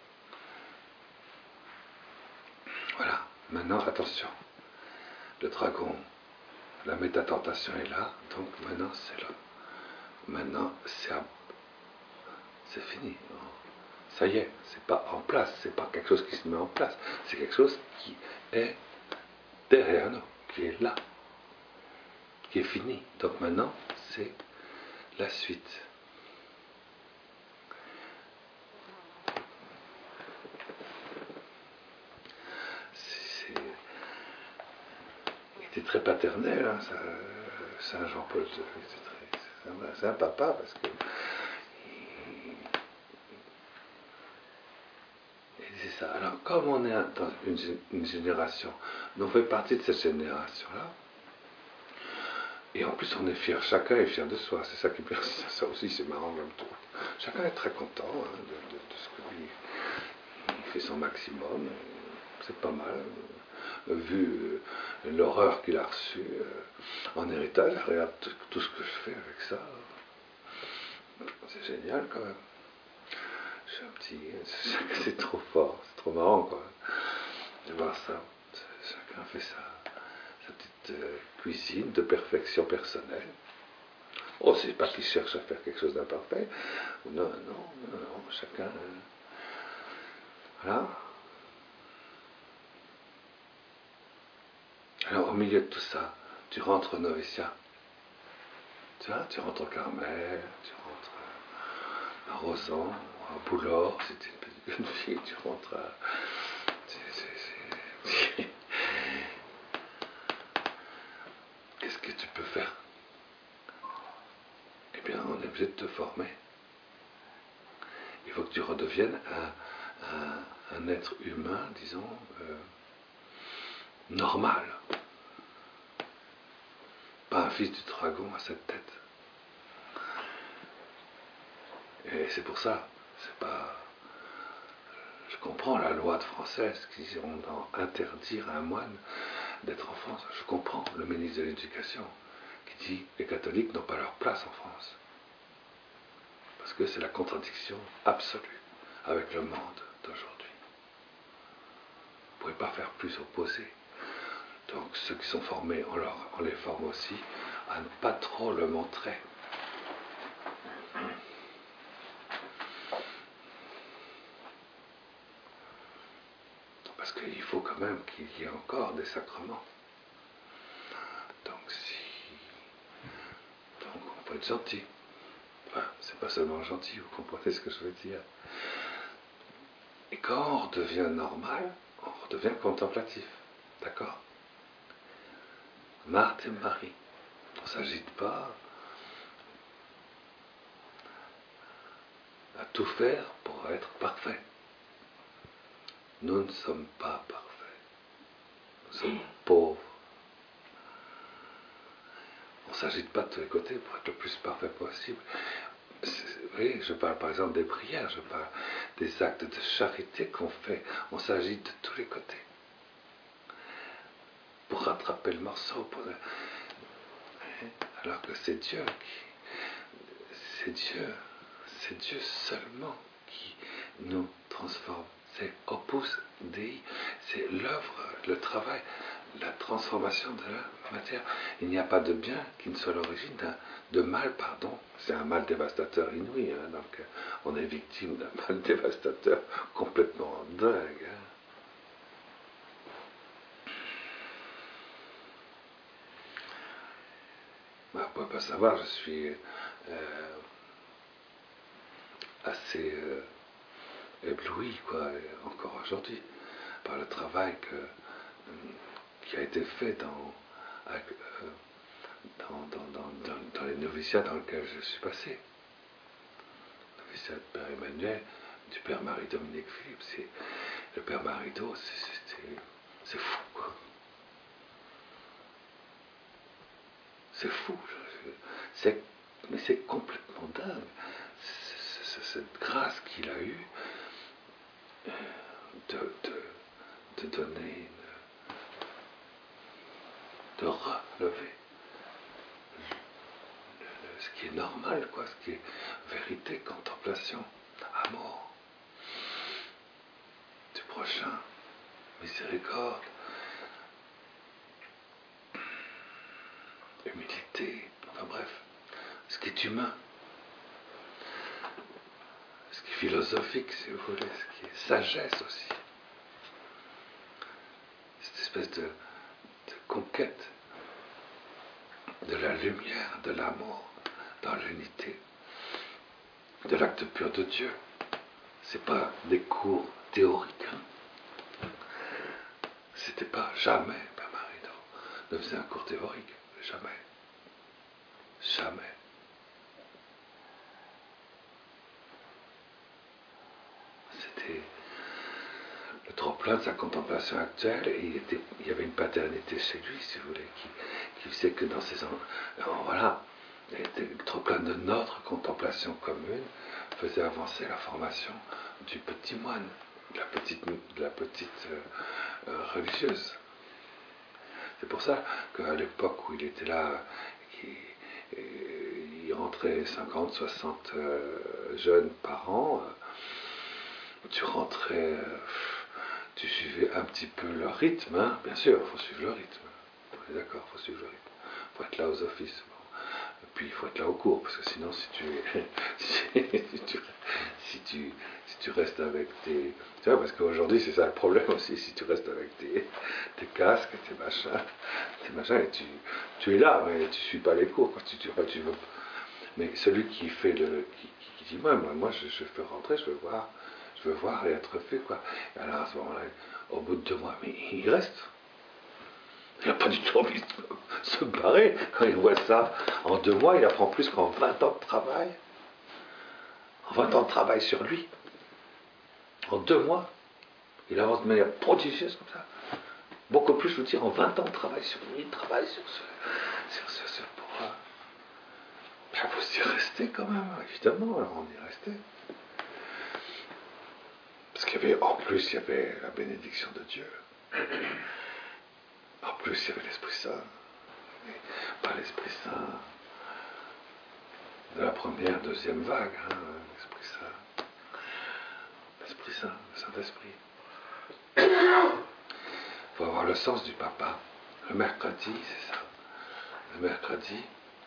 Voilà. Maintenant, attention. Le dragon, la métatentation est là, donc maintenant c'est là. Maintenant, c'est, à... c'est fini. Ça y est, c'est pas en place, c'est pas quelque chose qui se met en place, c'est quelque chose qui est derrière nous, qui est là, qui est fini. Donc maintenant, c'est la suite. C'est... Il était très paternel, hein, ça... Saint Jean-Paul, c'est, très... c'est un papa parce que Il disait ça. Alors, comme on est dans une, une génération, nous on fait partie de cette génération-là, et en plus on est fier, chacun est fier de soi, c'est ça qui ça aussi c'est marrant comme tout. Chacun est très content hein, de, de, de ce que lui, il fait son maximum, c'est pas mal, vu euh, l'horreur qu'il a reçue euh, en héritage, regarde tout, tout ce que je fais avec ça, c'est génial quand même. Je suis un petit, c'est trop fort, c'est trop marrant quoi, de voir ça, chacun fait ça. Sa petite euh, cuisine de perfection personnelle. Oh, c'est pas qu'il cherche à faire quelque chose d'imparfait. Non, non, non, non, chacun. Euh, voilà. Alors, au milieu de tout ça, tu rentres au noviciat. Tu vois, tu rentres au Carmel, tu rentres à Rosan, à Boulor, si tu es une petite jeune fille, tu rentres à. C'est, c'est, c'est... Qu'est-ce que tu peux faire? Eh bien, on est obligé de te former. Il faut que tu redeviennes un, un, un être humain, disons, euh, normal. Pas un fils du dragon à cette tête. Et c'est pour ça, c'est pas. Je comprends la loi de française qui ont interdire à un moine d'être en France. Je comprends le ministre de l'Éducation qui dit que les catholiques n'ont pas leur place en France. Parce que c'est la contradiction absolue avec le monde d'aujourd'hui. Vous ne pouvez pas faire plus opposé. Donc ceux qui sont formés, on, leur, on les forme aussi à ne pas trop le montrer. Parce qu'il faut quand même qu'il y ait encore des sacrements. Donc si... Donc on peut être gentil. Enfin, c'est pas seulement gentil, vous comprenez ce que je veux dire. Et quand on redevient normal, on redevient contemplatif. D'accord? Marthe et Marie. On ne s'agite pas à tout faire pour être parfait. Nous ne sommes pas parfaits. Nous sommes pauvres. On ne s'agite pas de tous les côtés pour être le plus parfait possible. Oui, je parle par exemple des prières, je parle des actes de charité qu'on fait. On s'agite de tous les côtés pour rattraper le morceau. Pour... Alors que c'est Dieu qui... C'est Dieu. C'est Dieu seulement qui nous transforme. C'est Opus Dei. C'est l'œuvre, le travail, la transformation de la matière. Il n'y a pas de bien qui ne soit l'origine d'un de mal, pardon. C'est un mal dévastateur inouï. Hein, donc on est victime d'un mal dévastateur complètement dingue. Hein. Bah, vous ne pouvez pas savoir, je suis euh, assez euh, ébloui, quoi, encore aujourd'hui, par le travail que, euh, qui a été fait dans, avec, euh, dans, dans, dans, dans, dans les noviciats dans lesquels je suis passé. Le noviciat de Père Emmanuel, du Père Marie-Dominique Philippe, c'est, le Père Marido, c'est fou, quoi. C'est fou, c'est, mais c'est complètement dingue. C'est, c'est, cette grâce qu'il a eue de, de, de donner, une, de relever ce qui est normal, quoi, ce qui est vérité, contemplation, amour du prochain, miséricorde, humilité, enfin bref, ce qui est humain, ce qui est philosophique, si vous voulez, ce qui est sagesse aussi. Cette espèce de, de conquête de la lumière, de l'amour, dans l'unité, de l'acte pur de Dieu. C'est pas des cours théoriques. Hein. C'était pas jamais, Père Marido ne faisait un cours théorique, jamais. Jamais. C'était le trop-plein de sa contemplation actuelle, et il, était, il y avait une paternité chez lui, si vous voulez, qui, qui faisait que dans ses... En, voilà, le trop-plein de notre contemplation commune faisait avancer la formation du petit moine, de la petite, de la petite euh, euh, religieuse. C'est pour ça qu'à l'époque où il était là, il, il rentrait cinquante, soixante euh, jeunes par an, euh, tu rentrais, euh, tu suivais un petit peu leur rythme, hein. Bien sûr, il faut suivre le rythme. On est d'accord, il faut suivre le rythme. Il faut être là aux offices. Et puis il faut être là au cours, parce que sinon si tu, si, tu, si, tu, si tu restes avec tes... Tu vois, parce qu'aujourd'hui c'est ça le problème aussi, si tu restes avec tes, tes casques, tes machins, tes machins, et tu, tu es là, mais tu ne suis pas les cours, quand tu, tu, tu veux... Mais celui qui fait le... qui, qui, qui dit, moi, moi, moi je, je veux rentrer, je veux voir, je veux voir et être fait, quoi. Et alors à ce moment-là, au bout de deux mois, mais il reste. Il n'a pas du tout envie de se barrer quand il voit ça. En deux mois, il apprend plus qu'en vingt ans de travail. En vingt ans de travail sur lui. En deux mois, il avance de manière prodigieuse comme ça. Beaucoup plus, je vous dis, en vingt ans de travail sur lui, de travail sur ce... Sur ce, ce pour... Il faut s'y rester quand même, évidemment, alors on y restait. Parce qu'il y avait, en plus, il y avait la bénédiction de Dieu. En plus, il y avait l'Esprit Saint. Pas l'Esprit Saint de la première, deuxième vague, hein, l'Esprit Saint. L'Esprit Saint, le Saint-Esprit. Il faut avoir le sens du papa. Le mercredi, c'est ça. Le mercredi,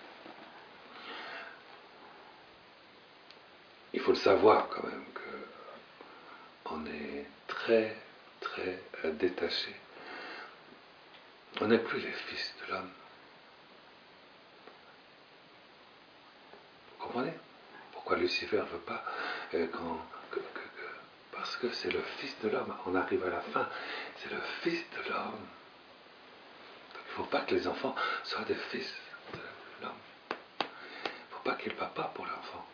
il faut le savoir quand même qu'on est très, très détaché. On n'est plus les fils de l'homme. Vous comprenez? Pourquoi Lucifer ne veut pas euh, quand, que, que, que, parce que c'est le fils de l'homme. On arrive à la fin. C'est le fils de l'homme. Donc il ne faut pas que les enfants soient des fils de l'homme. Il ne faut pas qu'il y ait le papa pour l'enfant.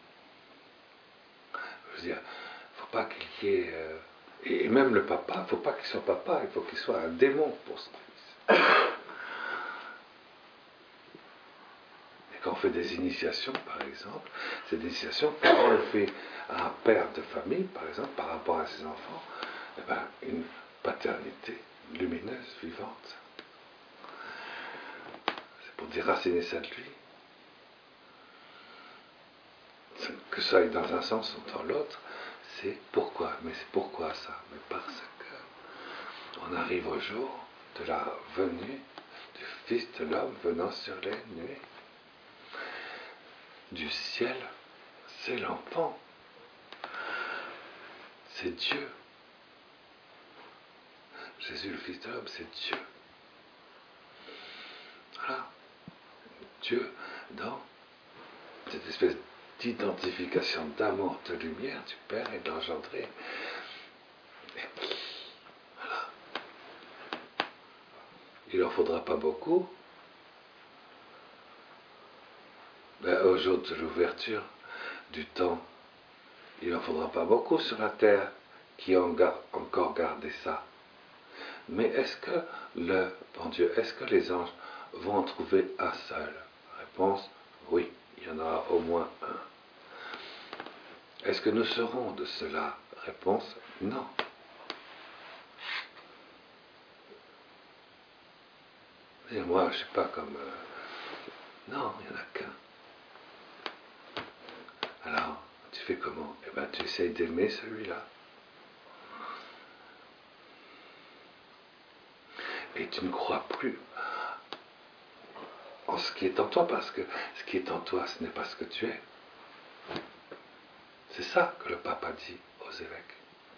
Je veux dire, il ne faut pas qu'il y ait... Euh, et même le papa, il ne faut pas qu'il soit papa, il faut qu'il soit un démon pour son fils. Quand on fait des initiations, par exemple, c'est des initiations, quand on le fait à un père de famille, par exemple, par rapport à ses enfants, eh ben, une paternité lumineuse, vivante. C'est pour déraciner ça de lui. Que ça aille dans un sens ou dans l'autre, c'est pourquoi. Mais c'est pourquoi ça? Mais parce que on arrive au jour de la venue du Fils de l'homme venant sur les nuées. Du ciel, c'est l'enfant. C'est Dieu. Jésus, le Fils de l'homme, c'est Dieu. Voilà. Dieu, dans cette espèce d'identification d'amour, de lumière du Père et de l'engendré. Voilà. Il n'en faudra pas beaucoup. Ben, au jour de l'ouverture du temps, il n'en faudra pas beaucoup sur la terre qui ont gar- encore gardé ça. Mais est-ce que le bon Dieu, est-ce que les anges vont en trouver un seul? Réponse, oui, il y en aura au moins un. Est-ce que nous serons de cela? Réponse, non. Et moi, je ne suis pas comme... Euh, non, il n'y en a qu'un. Alors, tu fais comment? Eh bien, tu essayes d'aimer celui-là. Et tu ne crois plus en ce qui est en toi, parce que ce qui est en toi, ce n'est pas ce que tu es. C'est ça que le pape a dit aux évêques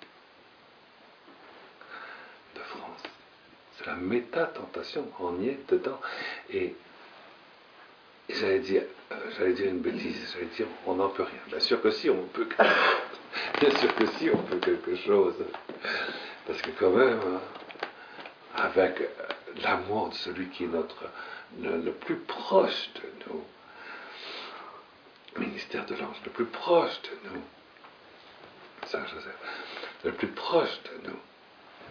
de France. C'est la méta-tentation, on y est dedans. Et, et j'allais dire, euh, j'allais dire une bêtise, j'allais dire on n'en peut rien. Bien sûr que si, on peut bien sûr que si, on peut quelque chose. Parce que quand même, avec l'amour de celui qui est notre le, le plus proche de nous, ministère de l'ange, le plus proche de nous, Saint Joseph, le plus proche de nous,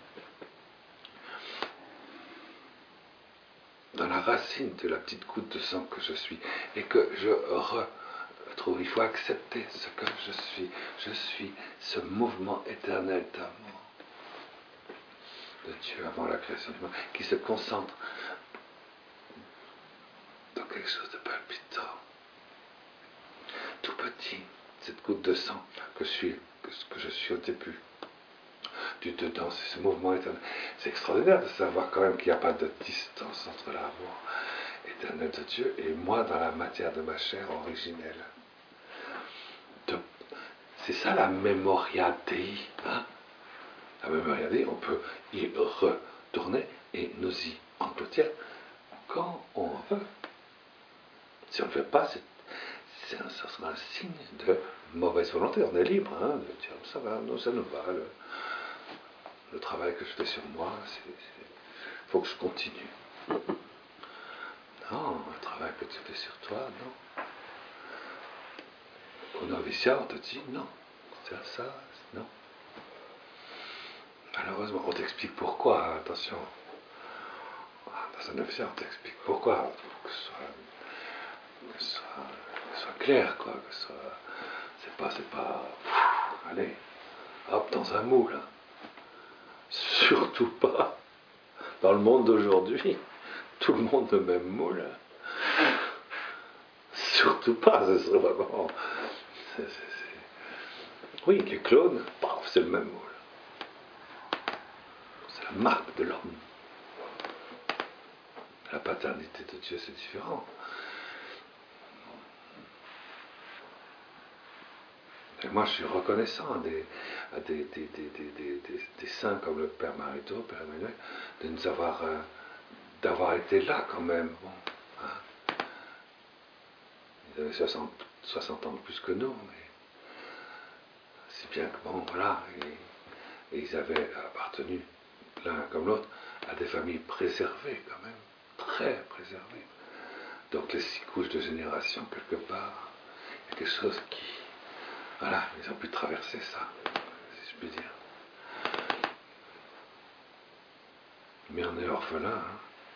dans la racine de la petite goutte de sang que je suis, et que je retrouve. Il faut accepter ce que je suis. Je suis ce mouvement éternel d'amour de Dieu avant la création du monde, qui se concentre dans quelque chose de palpitant, tout petit, cette goutte de sang que je suis, que, que je suis au début. Du dedans, c'est ce mouvement éternel. C'est extraordinaire de savoir quand même qu'il n'y a pas de distance entre l'amour éternel de Dieu et moi dans la matière de ma chair originelle. De... C'est ça la Memoria Dei. Hein? La Memoria Dei, on peut y retourner et nous y engloutir quand on veut. Si on ne le fait pas, c'est, c'est un, ça sera un signe de mauvaise volonté. On est libre hein, de dire ça va, non, ça nous va. Le, le travail que je fais sur moi, il faut que je continue. Non, le travail que tu fais sur toi, non. Au noviciat, on te dit non. C'est ça, non. Malheureusement, on t'explique pourquoi, hein, attention. Dans un noviciat, on t'explique pourquoi, pour que ce soit, que ce soit, que ce soit clair, quoi, que ce soit, c'est pas, c'est pas, pff, allez, hop, dans un moule. Hein. Surtout pas dans le monde d'aujourd'hui. Tout le monde le même moule. Surtout pas, ce serait vraiment. C'est, c'est, c'est... Oui, les clones, paf, c'est le même moule. C'est la marque de l'homme. La paternité de Dieu, c'est différent. Et moi, je suis reconnaissant à des, à des, des, des, des, des, des, des saints comme le Père Marito, le Père Emmanuel, de nous avoir, euh, d'avoir été là quand même. Bon, hein. Ils avaient soixante, soixante ans de plus que nous, mais si bien que bon, voilà, et, et ils avaient appartenu l'un comme l'autre à des familles préservées quand même, très préservées. Donc les six couches de génération quelque part, il y a quelque chose qui, voilà, ils ont pu traverser ça, si je puis dire. Mais on est orphelin, hein.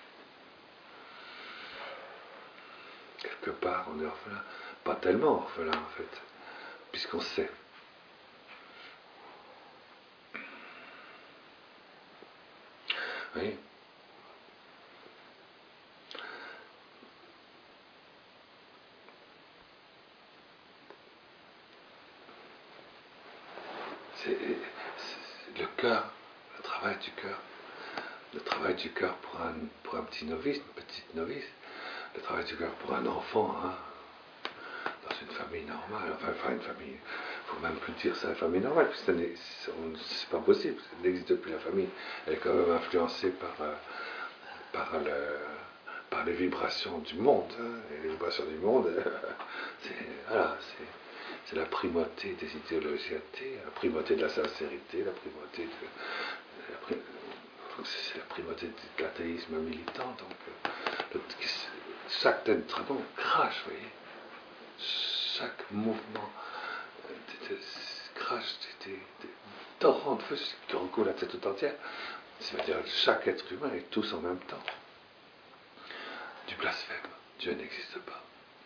Quelque part, on est orphelin. Pas tellement orphelin, en fait, puisqu'on sait. Oui. C'est, c'est le cœur, le travail du cœur. Le travail du cœur pour un, pour un petit novice, une petite novice. Le travail du cœur pour un enfant, hein, dans une famille normale, enfin, enfin une famille, il ne faut même plus dire ça, une famille normale, puisque c'est pas possible, ça n'existe plus la famille, elle est quand même influencée par, euh, par, le, par les vibrations du monde, hein, et les vibrations du monde, euh, c'est, voilà, c'est, c'est la primauté des idéologies athées, la primauté de la sincérité, la primauté de, la primauté, c'est la primauté de l'athéisme militant, donc euh, le, chaque dragon crache, vous voyez, chaque mouvement euh, de, de, crache des, des, des torrents de feu qui recoulent la tête tout entière. C'est-à-dire que chaque être humain est tous en même temps. Du blasphème, Dieu n'existe pas.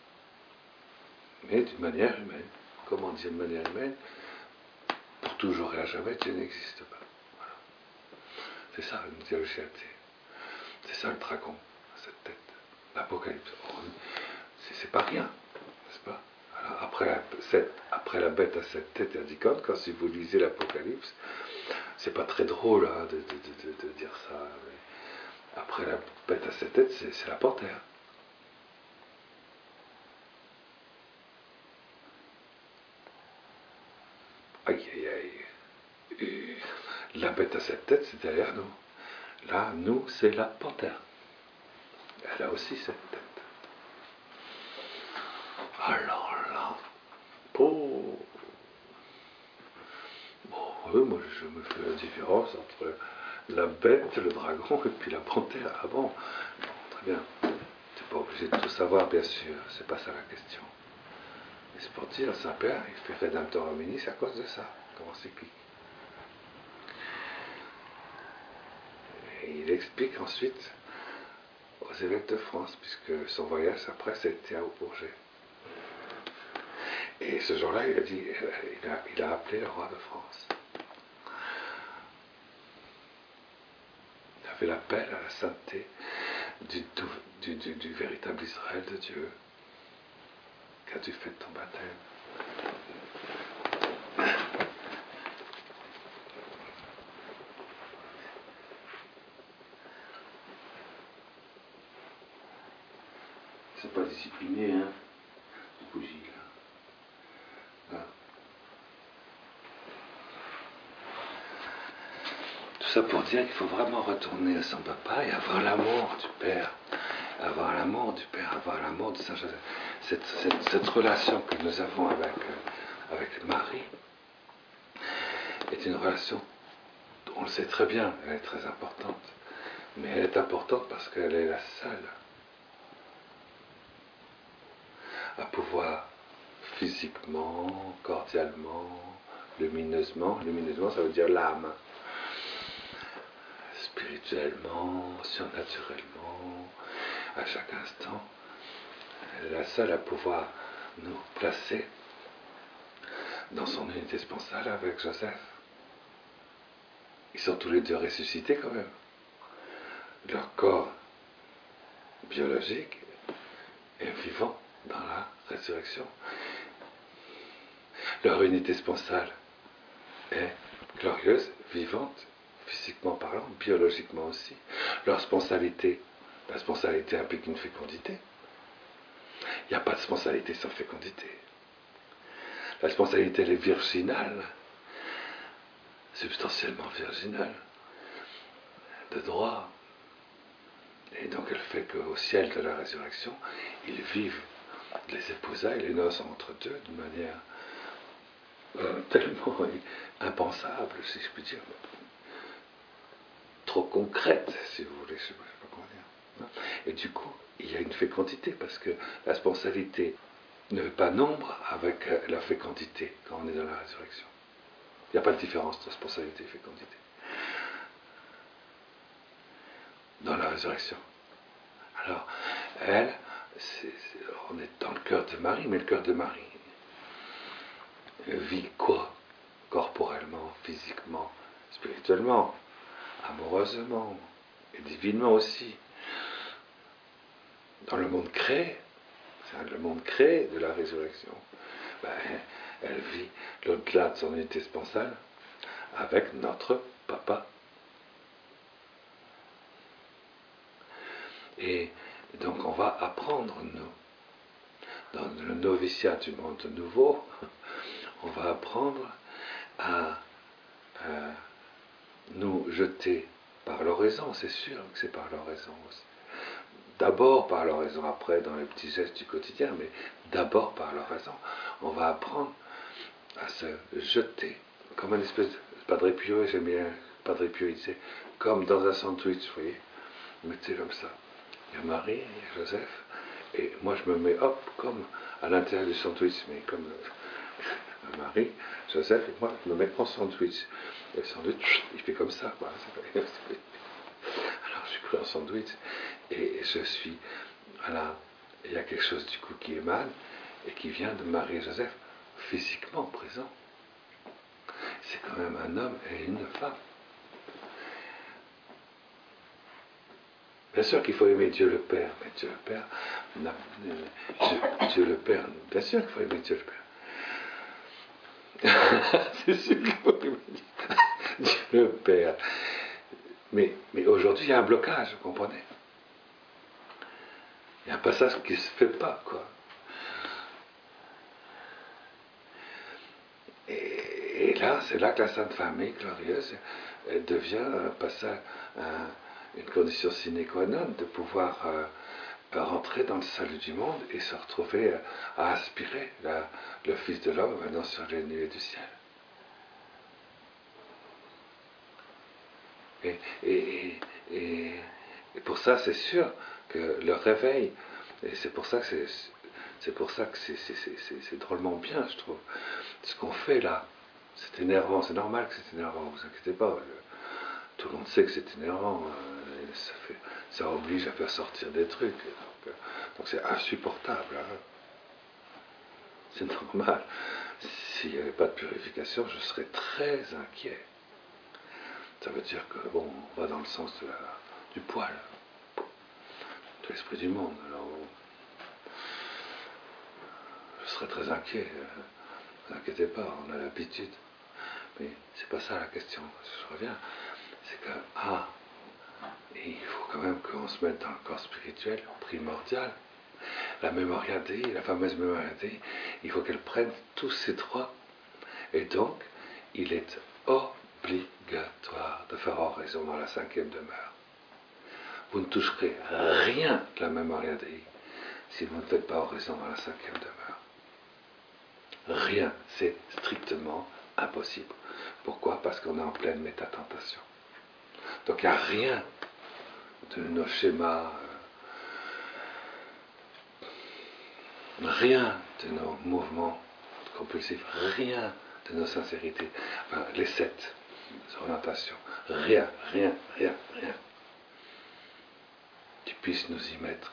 Mais d'une manière humaine, comment dire de manière humaine, pour toujours et à jamais, Dieu n'existe pas. Voilà. C'est ça une théologie athée. C'est ça le dragon, cette tête. L'Apocalypse. C'est, c'est pas rien, n'est-ce pas? Alors après, la, cette, après la bête à cette tête indicante, quand si vous lisez l'Apocalypse, c'est pas très drôle hein, de, de, de, de, de dire ça. Mais après la bête à cette tête, c'est, c'est la panthère. Aïe aïe aïe. Et la bête à cette tête, c'est derrière nous. Là, nous, c'est la panthère. Elle a aussi cette tête. Alors là, oh, bon, oui, moi je me fais la différence entre la bête, le dragon et puis la panthère. Ah bon, bon très bien. Tu n'es pas obligé de tout savoir, bien sûr, c'est pas ça la question. Mais c'est pour dire, Saint-Père, il fait Rédemptor Hominis à cause de ça, comme encyclique. Et il explique ensuite aux évêques de France, puisque son voyage après, c'était à Haut-Bourget. Et ce jour-là, il a dit, il a, il a appelé le roi de France. Il a fait l'appel à la sainteté du, du, du, du véritable Israël de Dieu. Qu'as-tu fait de ton baptême? C'est pas discipliné, hein, cette bougie là. Là. Tout ça pour dire qu'il faut vraiment retourner à son papa et avoir l'amour du Père, avoir l'amour du Père, avoir l'amour de Saint-Joseph. Cette, cette, cette relation que nous avons avec, euh, avec Marie est une relation, on le sait très bien, elle est très importante, mais elle est importante parce qu'elle est la seule à pouvoir physiquement, cordialement, lumineusement, lumineusement ça veut dire l'âme, spirituellement, surnaturellement, à chaque instant, elle est la seule à pouvoir nous placer dans son unité sponsale avec Joseph. Ils sont tous les deux ressuscités quand même. Leur corps biologique est vivant dans la résurrection. Leur unité sponsale est glorieuse, vivante, physiquement parlant, biologiquement aussi. Leur sponsalité, la sponsalité implique une fécondité. Il n'y a pas de sponsalité sans fécondité. La sponsalité, elle est virginale, substantiellement virginale, de droit. Et donc elle fait qu'au ciel de la résurrection, ils vivent les épousailles, les noces entre deux, de manière euh, tellement impensable, si je puis dire, trop concrète, si vous voulez, je ne sais pas comment dire. Et du coup, il y a une fécondité, parce que la sponsalité ne veut pas nombre avec la fécondité quand on est dans la résurrection. Il n'y a pas de différence entre sponsalité et fécondité dans la résurrection. Alors, elle, c'est, c'est, on est dans le cœur de Marie, mais le cœur de Marie vit quoi? Corporellement, physiquement, spirituellement, amoureusement et divinement aussi. Dans le monde créé, c'est le monde créé de la résurrection, ben, elle vit l'au-delà de son unité sponsale avec notre papa. Et donc on va apprendre, nous, dans le noviciat du monde nouveau, on va apprendre à, à nous jeter par l'oraison, c'est sûr que c'est par l'oraison aussi. D'abord par l'oraison, après dans les petits gestes du quotidien, mais d'abord par l'oraison. On va apprendre à se jeter, comme un espèce de Padre Pio, j'aime bien Padre Pio, il disait, comme dans un sandwich, vous voyez, mettez comme ça. Il y a Marie, il y a Joseph, et moi je me mets, hop, comme à l'intérieur du sandwich, mais comme euh, Marie, Joseph, et moi je me mets en sandwich. Et le sandwich, il fait comme ça, quoi. Alors je suis pris en sandwich, et je suis, voilà, il y a quelque chose du coup qui émane, et qui vient de Marie et Joseph, physiquement présent. C'est quand même un homme et une femme. Bien sûr qu'il faut aimer Dieu le Père, mais Dieu le Père, Dieu, Dieu le Père, bien sûr qu'il faut aimer Dieu le Père. C'est sûr qu'il faut aimer Dieu le Père. Mais, mais aujourd'hui, il y a un blocage, vous comprenez? Il y a un passage qui ne se fait pas, quoi. Et, et là, c'est là que la Sainte Famille glorieuse elle devient un passage, un, une condition sine qua non de pouvoir euh, rentrer dans le salut du monde et se retrouver à, à aspirer la, le Fils de l'homme venant sur les nuées du ciel. Et, et, et, et pour ça, c'est sûr que le réveil, et c'est pour ça que c'est, c'est pour ça que c'est, c'est, c'est, c'est drôlement bien, je trouve. Ce qu'on fait là, c'est énervant, c'est normal que c'est énervant, ne vous inquiétez pas. Le, tout le monde sait que c'est énervant. ça, fait, ça oblige à faire sortir des trucs. Donc, donc c'est insupportable. Hein. C'est normal. S'il n'y avait pas de purification, je serais très inquiet. Ça veut dire que, bon, on va dans le sens de la, du poil, de l'esprit du monde. Alors, je serais très inquiet. Ne vous inquiétez pas, on a l'habitude. Mais c'est pas ça la question. Je reviens. C'est que, ah, il faut quand même qu'on se mette dans le corps spirituel primordial. La mémoria Dei, la fameuse mémoria Dei, il faut qu'elle prenne tous ces droits. Et donc, il est obligatoire de faire oraison dans la cinquième demeure. Vous ne toucherez rien de la mémoria Dei si vous ne faites pas oraison dans la cinquième demeure. Rien, c'est strictement impossible. Pourquoi? Parce qu'on est en pleine métatentation. Donc il n'y a rien de nos schémas, euh, rien de nos mouvements compulsifs, rien de nos sincérités, enfin les sept orientations, rien, rien, rien, rien qui puisse nous y mettre.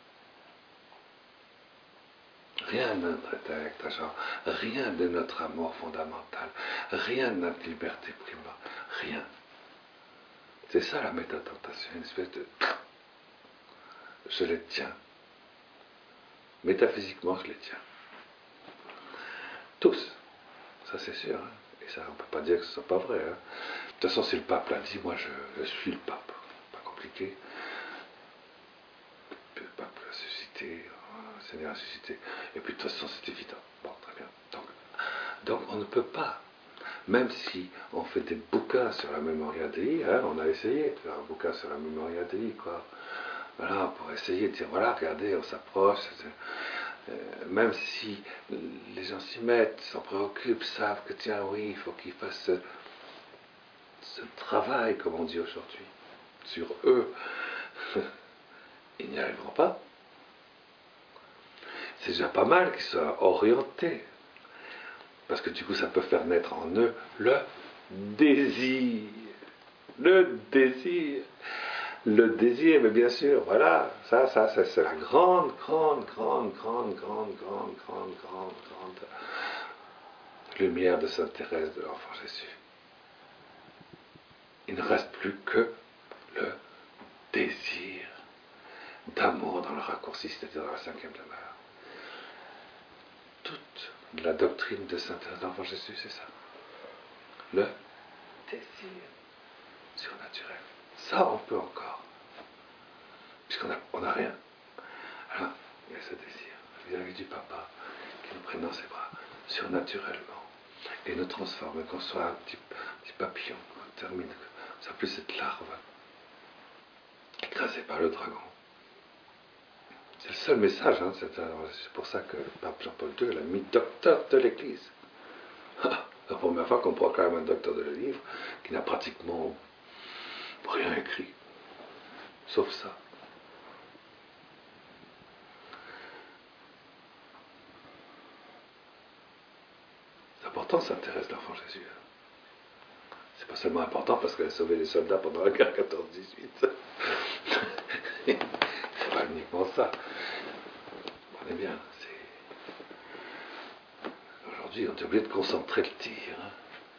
Rien de notre intellect, genre, rien de notre amour fondamental, rien de notre liberté primaire, rien. C'est ça la métatentation, une espèce de... Je les tiens. Métaphysiquement, je les tiens. Tous. Ça, c'est sûr. Hein. Et ça, on ne peut pas dire que ce ne soit pas vrai. Hein. De toute façon, si le pape l'a dit, moi, je, je suis le pape. Pas compliqué. Le pape l'a suscité, le Seigneur a suscité. Et puis, de toute façon, c'est évident. Bon, très bien. Donc, donc, on ne peut pas. Même si on fait des bouquins sur la mémoria Dei, hein, on a essayé de faire un bouquin sur la mémoria Dei, quoi. Voilà, pour essayer de dire, voilà, regardez, on s'approche. Euh, même si les gens s'y mettent, s'en préoccupent, savent que, tiens, oui, il faut qu'ils fassent ce, ce travail, comme on dit aujourd'hui, sur eux, ils n'y arriveront pas. C'est déjà pas mal qu'ils soient orientés. Parce que du coup, ça peut faire naître en eux le désir. Le désir. Le désir, mais bien sûr, voilà, ça, ça, ça c'est la grande, grande, grande, grande, grande, grande, grande, grande, grande lumière de Sainte Thérèse de l'Enfant Jésus. Il ne reste plus que le désir d'amour dans le raccourci, c'est-à-dire dans la cinquième demeure. Toute la doctrine de Sainte Thérèse de l'Enfant Jésus, c'est ça. Le désir surnaturel. Ça, on peut encore. Puisqu'on n'a on a rien. Alors, il y a ce désir vis-à-vis du papa qui nous prenne dans ses bras, surnaturellement, et nous transforme, qu'on soit un petit, petit papillon, qu'on termine, ça plus cette larve, écrasée par le dragon. C'est le seul message, hein, c'est, c'est pour ça que Pape Jean-Paul deux l'a mis docteur de l'Église. La première fois qu'on proclame un docteur de le livre qui n'a pratiquement rien écrit, sauf ça. C'est important, ça intéresse l'Enfant Jésus. C'est pas seulement important parce qu'elle a sauvé les soldats pendant la guerre quatorze dix-huit. C'est pas uniquement ça. On est bien. C'est... Aujourd'hui, on est obligé de concentrer le tir. Hein.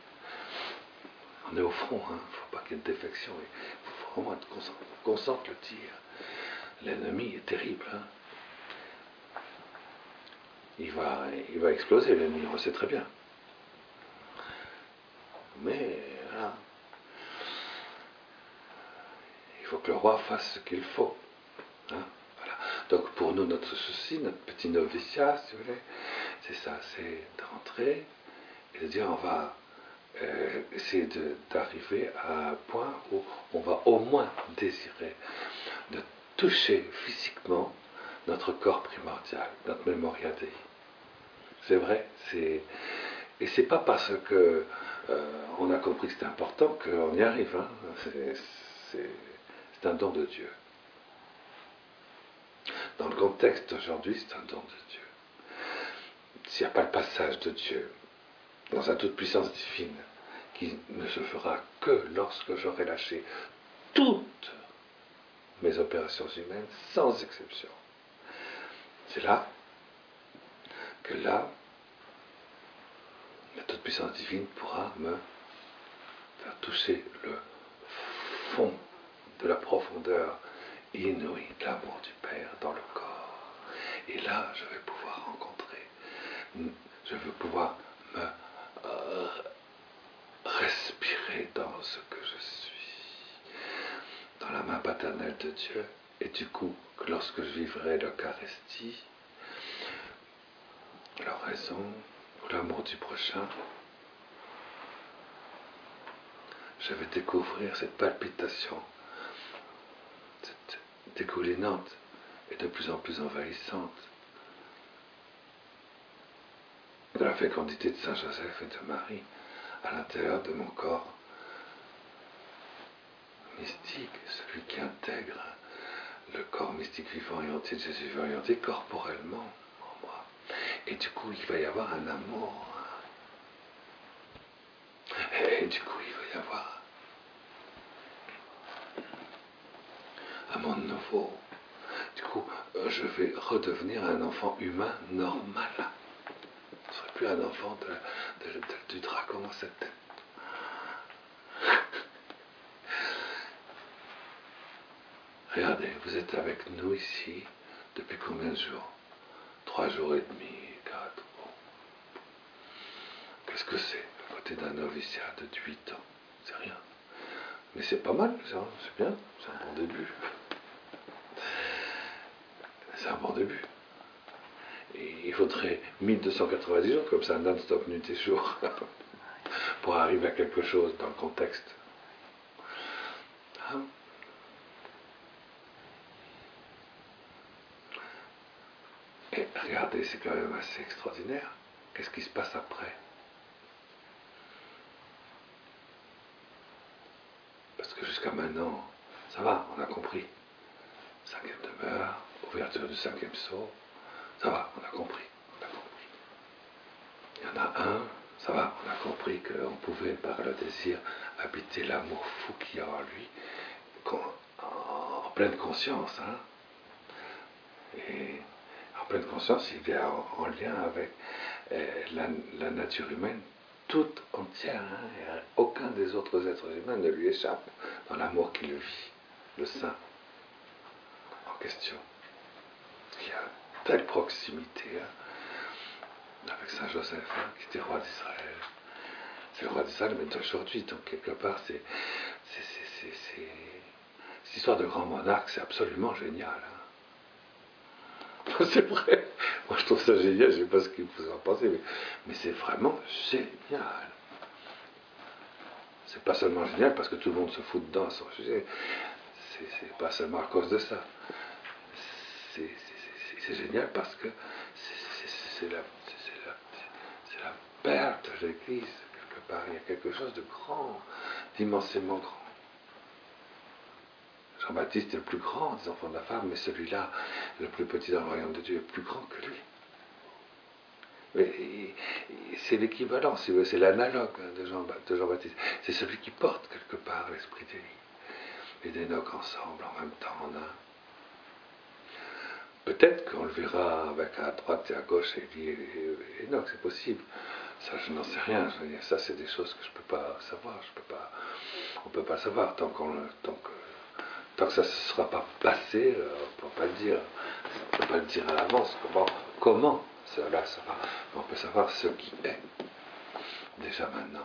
On est au front, il hein. ne faut pas qu'il y ait de défection. Il faut vraiment être concentré. On concentre le tir. L'ennemi est terrible. Hein. Il va, il va exploser, l'ennemi, on le sait très bien. Mais voilà. Il faut que le roi fasse ce qu'il faut. Hein, voilà. Donc pour nous, notre souci, notre petit noviciat, si vous voulez, c'est ça, c'est de rentrer et de dire on va euh, essayer de, d'arriver à un point où on va au moins désirer de toucher physiquement notre corps primordial, notre mémoria Dei. C'est vrai, c'est... et c'est pas parce que euh, on a compris que c'était important qu'on y arrive. Hein. C'est, c'est, c'est un don de Dieu. Dans le contexte d'aujourd'hui, c'est un don de Dieu. S'il n'y a pas le passage de Dieu dans sa toute-puissance divine, qui ne se fera que lorsque j'aurai lâché toute mes opérations humaines, sans exception. C'est là que là, la toute-puissance divine pourra me faire toucher le fond de la profondeur inouïe de l'amour du Père dans le corps. Et là, je vais pouvoir rencontrer, je vais pouvoir me euh, respirer dans ce que je suis, dans la main paternelle de Dieu. Et du coup, lorsque je vivrai l'Eucharistie, l'oraison, ou l'amour du prochain, je vais découvrir cette palpitation, cette dégoulinante et de plus en plus envahissante de la fécondité de Saint Joseph et de Marie à l'intérieur de mon corps mystique, celui qui intègre le corps mystique vivant et entier de Jésus vivant et entier corporellement en moi. Et du coup, il va y avoir un amour. Et du coup, il va y avoir un monde nouveau. Du coup, je vais redevenir un enfant humain normal. Je ne serai plus un enfant de, de, de, du dragon à cette tête. Regardez, vous êtes avec nous ici depuis combien de jours? Trois jours et demi, quatre. Bon. Qu'est-ce que c'est à côté d'un noviciat de huit ans? C'est rien. Mais c'est pas mal, ça, c'est bien, c'est un bon début. C'est un bon début. Et il faudrait mille deux cent quatre-vingt-dix jours, comme ça, non-stop, nuit et jour, pour arriver à quelque chose dans le contexte. Hein? Et regardez, c'est quand même assez extraordinaire. Qu'est-ce qui se passe après? Parce que jusqu'à maintenant, ça va, on a compris. Cinquième demeure, ouverture du cinquième sceau, ça va, on a compris, on a compris. Il y en a un, ça va, on a compris qu'on pouvait, par le désir, habiter l'amour fou qu'il y a en lui, en pleine conscience. Hein. Et en pleine conscience, il vient en, en lien avec euh, la, la nature humaine toute entière. Hein, et aucun des autres êtres humains ne lui échappe dans l'amour qu'il vit, le saint en question. Il y a telle proximité hein, avec Saint Joseph, hein, qui était roi d'Israël. C'est le roi d'Israël, mais d'aujourd'hui, donc quelque part, c'est, c'est, c'est, c'est, c'est... cette histoire de grand monarque, c'est absolument génial. Hein. C'est vrai, moi je trouve ça génial, je ne sais pas ce que vous en pensez, mais, mais c'est vraiment génial. C'est pas seulement génial parce que tout le monde se fout dedans à son sujet, c'est, c'est pas seulement à cause de ça. C'est, c'est, c'est, c'est génial parce que c'est, c'est, c'est, c'est, la, c'est, c'est, la, c'est la perte de l'Église, quelque part. Il y a quelque chose de grand, d'immensément grand. Jean-Baptiste est le plus grand des enfants de la femme, mais celui-là, le plus petit dans le royaume de Dieu, est plus grand que lui. Mais c'est l'équivalent, c'est l'analogue de, Jean, de Jean-Baptiste. C'est celui qui porte quelque part l'esprit d'Élie et d'Enoch ensemble, en même temps, en un. Peut-être qu'on le verra avec à droite et à gauche Élie et Enoch, c'est possible. Ça, je n'en sais rien. Ça, c'est des choses que je ne peux pas savoir. Je peux pas, on ne peut pas savoir tant qu'on tant que Tant que ça ne se sera pas passé, euh, on ne peut pas le dire, on peut pas le dire à l'avance, comment, comment cela sera. Mais on peut savoir ce qui est, déjà maintenant.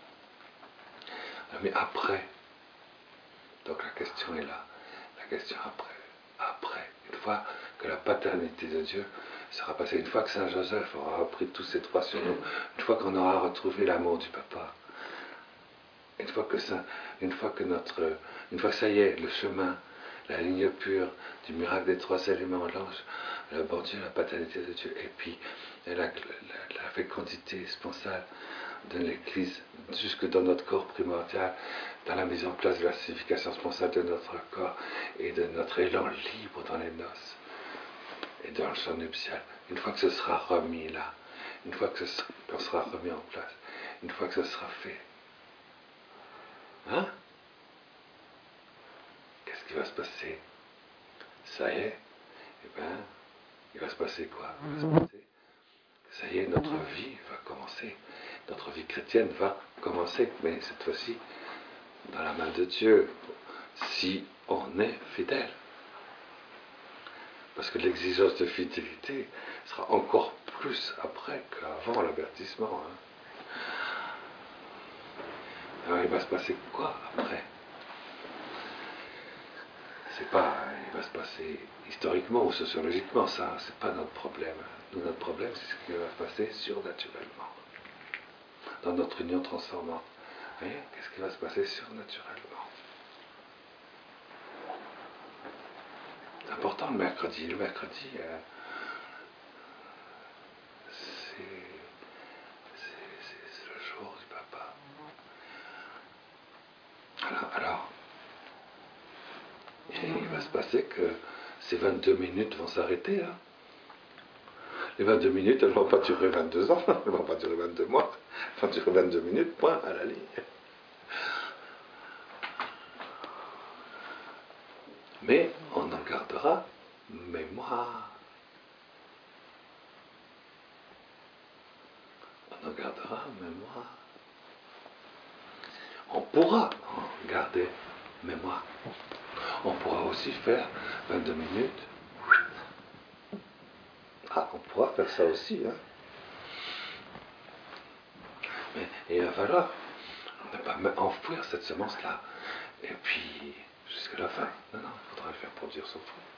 Mais après, donc la question est là, la question après, après, une fois que la paternité de Dieu sera passée, une fois que Saint Joseph aura repris tous ses droits sur nous, une fois qu'on aura retrouvé l'amour du Papa, Une fois que ça, une fois que notre, une fois que ça y est, le chemin, la ligne pure du miracle des trois éléments, l'ange, le bon Dieu, la paternité de Dieu, et puis la, la, la fécondité sponsale de l'Église, jusque dans notre corps primordial, dans la mise en place de la signification sponsale de notre corps et de notre élan libre dans les noces et dans le champ nuptial. Une fois que ce sera remis là, une fois que ce qu'on sera remis en place, une fois que ce sera fait, Hein? Qu'est-ce qui va se passer? ça y est, eh ben, il va se passer quoi? Il va se passer, ça y est, notre vie va commencer. Notre vie chrétienne va commencer, mais cette fois-ci, dans la main de Dieu, si on est fidèle. Parce que l'exigence de fidélité sera encore plus après qu'avant l'avertissement. Hein. Alors il va se passer quoi après? C'est pas, il va se passer historiquement ou sociologiquement, ça, c'est pas notre problème. Nous, notre problème, c'est ce qui va se passer surnaturellement. Dans notre union transformante. Vous voyez, qu'est-ce qui va se passer surnaturellement? C'est important le mercredi. Le mercredi, euh, c'est, c'est, c'est, c'est le jour du papa. Alors, alors, il va se passer que ces vingt-deux minutes vont s'arrêter. Hein. Les vingt-deux minutes, elles ne vont pas durer vingt-deux ans, elles ne vont pas durer vingt-deux mois, elles vont durer vingt-deux minutes, point, à la ligne. Mais on en gardera mémoire. On en gardera mémoire. On pourra en garder mémoire. On pourra aussi faire vingt-deux minutes. Ah, on pourra faire ça aussi. Hein. Mais il va falloir ne pas enfouir cette semence-là. Et puis, jusqu'à la fin. Non, non, il faudra le faire produire son fruit.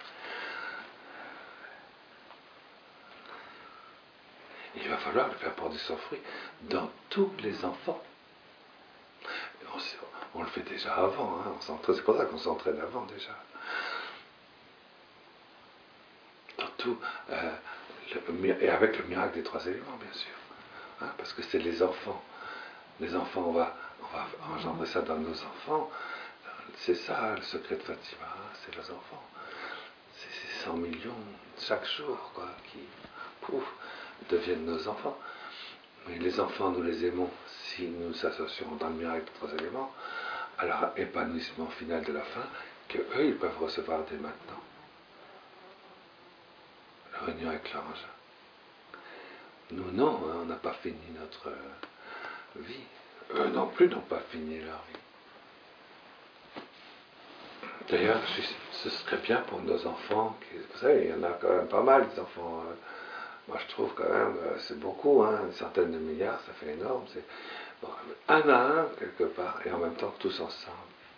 Il va falloir le faire produire son fruit dans tous les enfants. On, on le fait déjà avant. Hein, on c'est pour ça qu'on s'entraîne avant déjà. Dans tout, euh, le, et avec le miracle des trois éléments, bien sûr. Hein, parce que c'est les enfants. Les enfants, on va, on va engendrer ça dans nos enfants. C'est ça le secret de Fatima, hein, c'est les enfants. C'est ces cent millions chaque jour quoi, qui pouf, deviennent nos enfants. Mais les enfants, nous les aimons si nous nous associons dans le miracle des trois éléments, à leur épanouissement final de la fin, que eux, ils peuvent recevoir dès maintenant. La réunion avec l'ange. Nous, non, hein, on n'a pas fini notre euh, vie. Eux non plus n'ont pas fini leur vie. D'ailleurs, ce serait bien pour nos enfants, qui, vous savez, il y en a quand même pas mal, des enfants. Euh, moi, je trouve quand même, euh, c'est beaucoup, hein, une centaine de milliards, ça fait énorme. C'est, bon, un à un, quelque part, et en même temps, tous ensemble.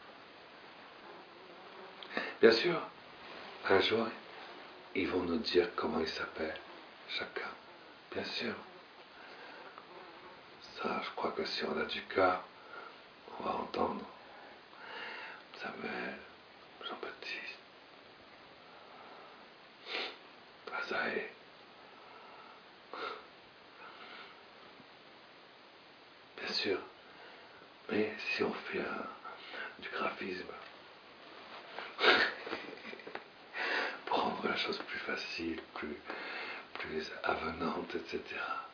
Bien sûr, un jour, ils vont nous dire comment ils s'appellent, chacun. Bien sûr. Ça, je crois que si on a du cœur, on va entendre Samuel, Jean-Baptiste, Azaé. Bien sûr. Mais si on fait un, du graphisme, pour rendre la chose plus facile, plus, plus avenante, et cetera.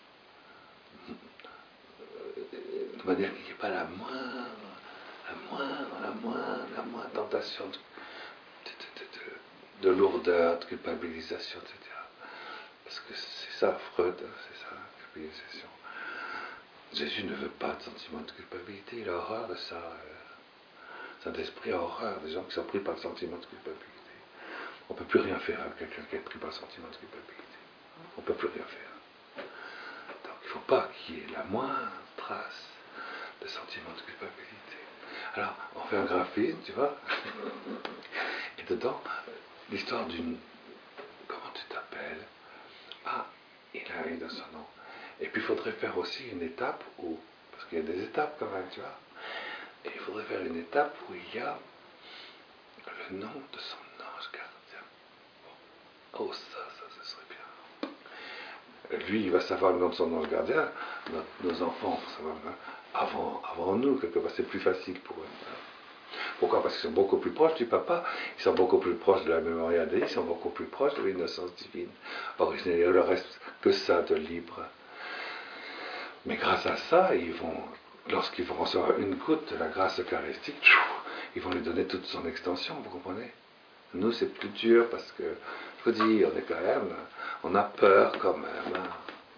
De manière qu'il n'y ait pas la moindre, la moindre, la moindre, la moindre tentation de, de, de, de, de lourdeur, de culpabilisation, et cetera. Parce que c'est ça, Freud, c'est ça, la culpabilisation. Jésus ne veut pas de sentiment de culpabilité, il a horreur de ça. Saint-Esprit a horreur des gens qui sont pris par le sentiment de culpabilité. On ne peut plus rien faire avec quelqu'un qui est pris par le sentiment de culpabilité. On ne peut plus rien faire. Donc il ne faut pas qu'il y ait la moindre trace de sentiment de culpabilité. Alors, on fait un graphisme, tu vois, et dedans, l'histoire d'une... Comment tu t'appelles? Ah, il a eu dans son nom. Et puis il faudrait faire aussi une étape où... Parce qu'il y a des étapes quand même, tu vois. Et il faudrait faire une étape où il y a le nom de son ange gardien. Oh, ça, ça, ce serait bien. Lui, il va savoir le nom de son ange gardien. Nos, nos enfants vont savoir le nom. Avant, avant nous, quelque part, c'est plus facile pour eux. Pourquoi? Parce qu'ils sont beaucoup plus proches du papa, ils sont beaucoup plus proches de la mémoire d'Élie, ils sont beaucoup plus proches de l'innocence divine. Or, il ne leur reste que ça de libre. Mais grâce à ça, ils vont, lorsqu'ils vont recevoir une goutte de la grâce eucharistique, ils vont lui donner toute son extension, vous comprenez? Nous, c'est plus dur parce que, je vous dis, on est quand même, on a peur quand même. Hein.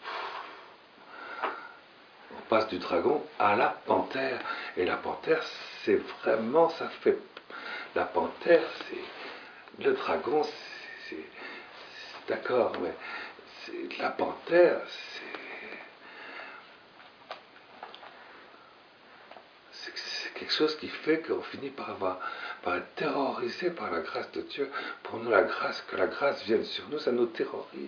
On passe du dragon à la panthère. Et la panthère, c'est vraiment, ça fait... La panthère, c'est... Le dragon, c'est... D'accord, mais c'est, la panthère, c'est... C'est, c'est quelque chose qui fait qu'on finit par avoir... par être terrorisé par la grâce de Dieu. Pour nous, la grâce, que la grâce vienne sur nous, ça nous terrorise.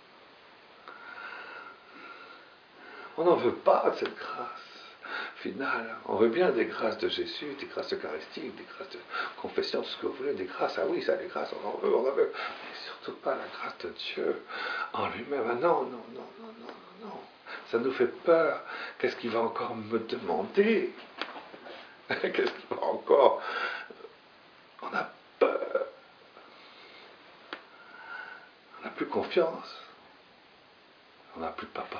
On n'en veut pas de cette grâce finale. On veut bien des grâces de Jésus, des grâces eucharistiques, des grâces de confession, tout ce que vous voulez, des grâces, ah oui, ça, des grâces, on en veut, on en veut. Mais surtout pas la grâce de Dieu en lui-même. Ah non, non, non, non, non, non, non. Ça nous fait peur. Qu'est-ce qu'il va encore me demander? Qu'est-ce qu'il va encore... On a peur. On n'a plus confiance. On n'a plus de papa.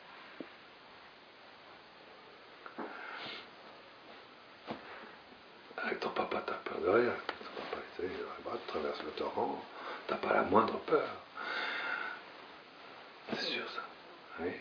Avec ton papa, tu as peur de rien. Ton papa, tu sais, tu traverses le torrent, tu n'as pas la moindre peur. C'est sûr, ça. Oui.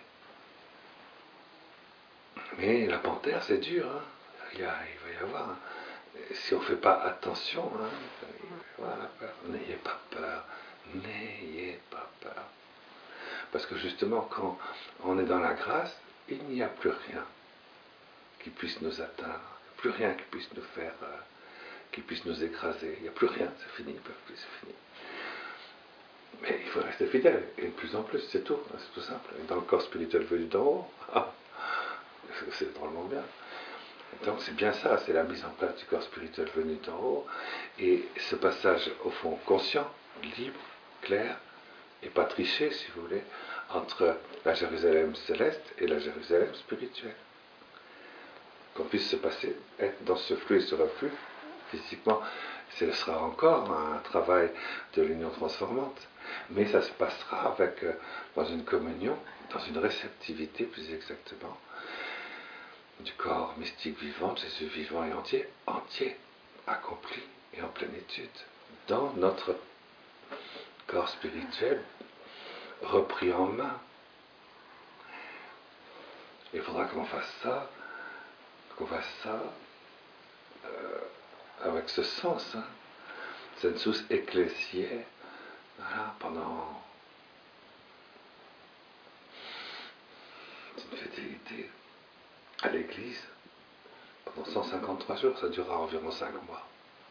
Mais la panthère, c'est dur. Hein. Il, y a, il va y avoir... Hein. Si on ne fait pas attention, hein, il va y avoir la peur. N'ayez pas peur. N'ayez pas peur. Parce que justement, quand on est dans la grâce, il n'y a plus rien qui puisse nous atteindre. Plus rien qui puisse nous faire, euh, qui puisse nous écraser. Il n'y a plus rien, c'est fini, plus, c'est fini. Mais il faut rester fidèle, et de plus en plus, c'est tout, c'est tout simple. Et dans le corps spirituel venu d'en haut, c'est drôlement bien. Donc c'est bien ça, c'est la mise en place du corps spirituel venu d'en haut, et ce passage au fond conscient, libre, clair, et pas triché, si vous voulez, entre la Jérusalem céleste et la Jérusalem spirituelle. Qu'on puisse se passer, être dans ce flux et ce reflux, physiquement, ce sera encore un travail de l'union transformante, mais ça se passera avec, dans une communion, dans une réceptivité plus exactement, du corps mystique vivant, de Jésus vivant et entier, entier, accompli et en plénitude, dans notre corps spirituel, repris en main. Il faudra qu'on fasse ça, qu'on fasse ça euh, avec ce sens, hein, sensus ecclesiae, voilà, pendant une fidélité à l'Église, pendant cent cinquante-trois jours, ça durera environ cinq mois.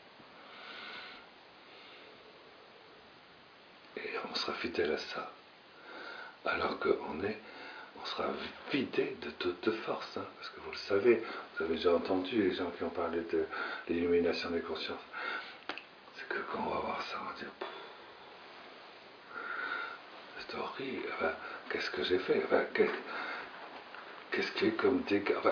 Et on sera fidèle à ça, alors qu'on est, on sera vidé de toute force, hein, parce que vous le savez, vous avez déjà entendu les gens qui ont parlé de l'illumination des consciences, c'est que quand on va voir ça, on va dire, c'est horrible, enfin, qu'est-ce que j'ai fait, enfin, qu'est-ce, qu'est-ce qu'il y a comme dégâts, enfin,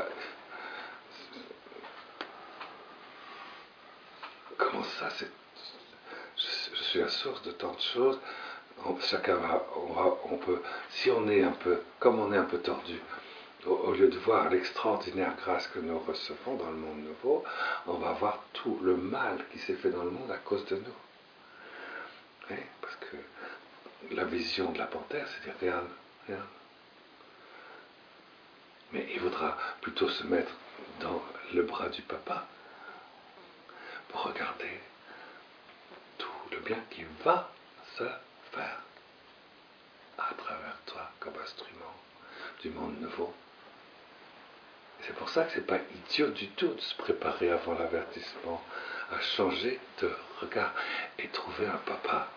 comment ça, c'est, je, je suis la source de tant de choses. On, chacun va on, va, on peut, si on est un peu, comme on est un peu tordu, au, au lieu de voir l'extraordinaire grâce que nous recevons dans le monde nouveau, on va voir tout le mal qui s'est fait dans le monde à cause de nous. Oui, parce que la vision de la panthère, c'est dire regarde, regarde. Mais il faudra plutôt se mettre dans le bras du papa pour regarder tout le bien qui va se faire à travers toi comme instrument du monde nouveau. C'est pour ça que c'est pas idiot du tout de se préparer avant l'avertissement à changer de regard et trouver un papa.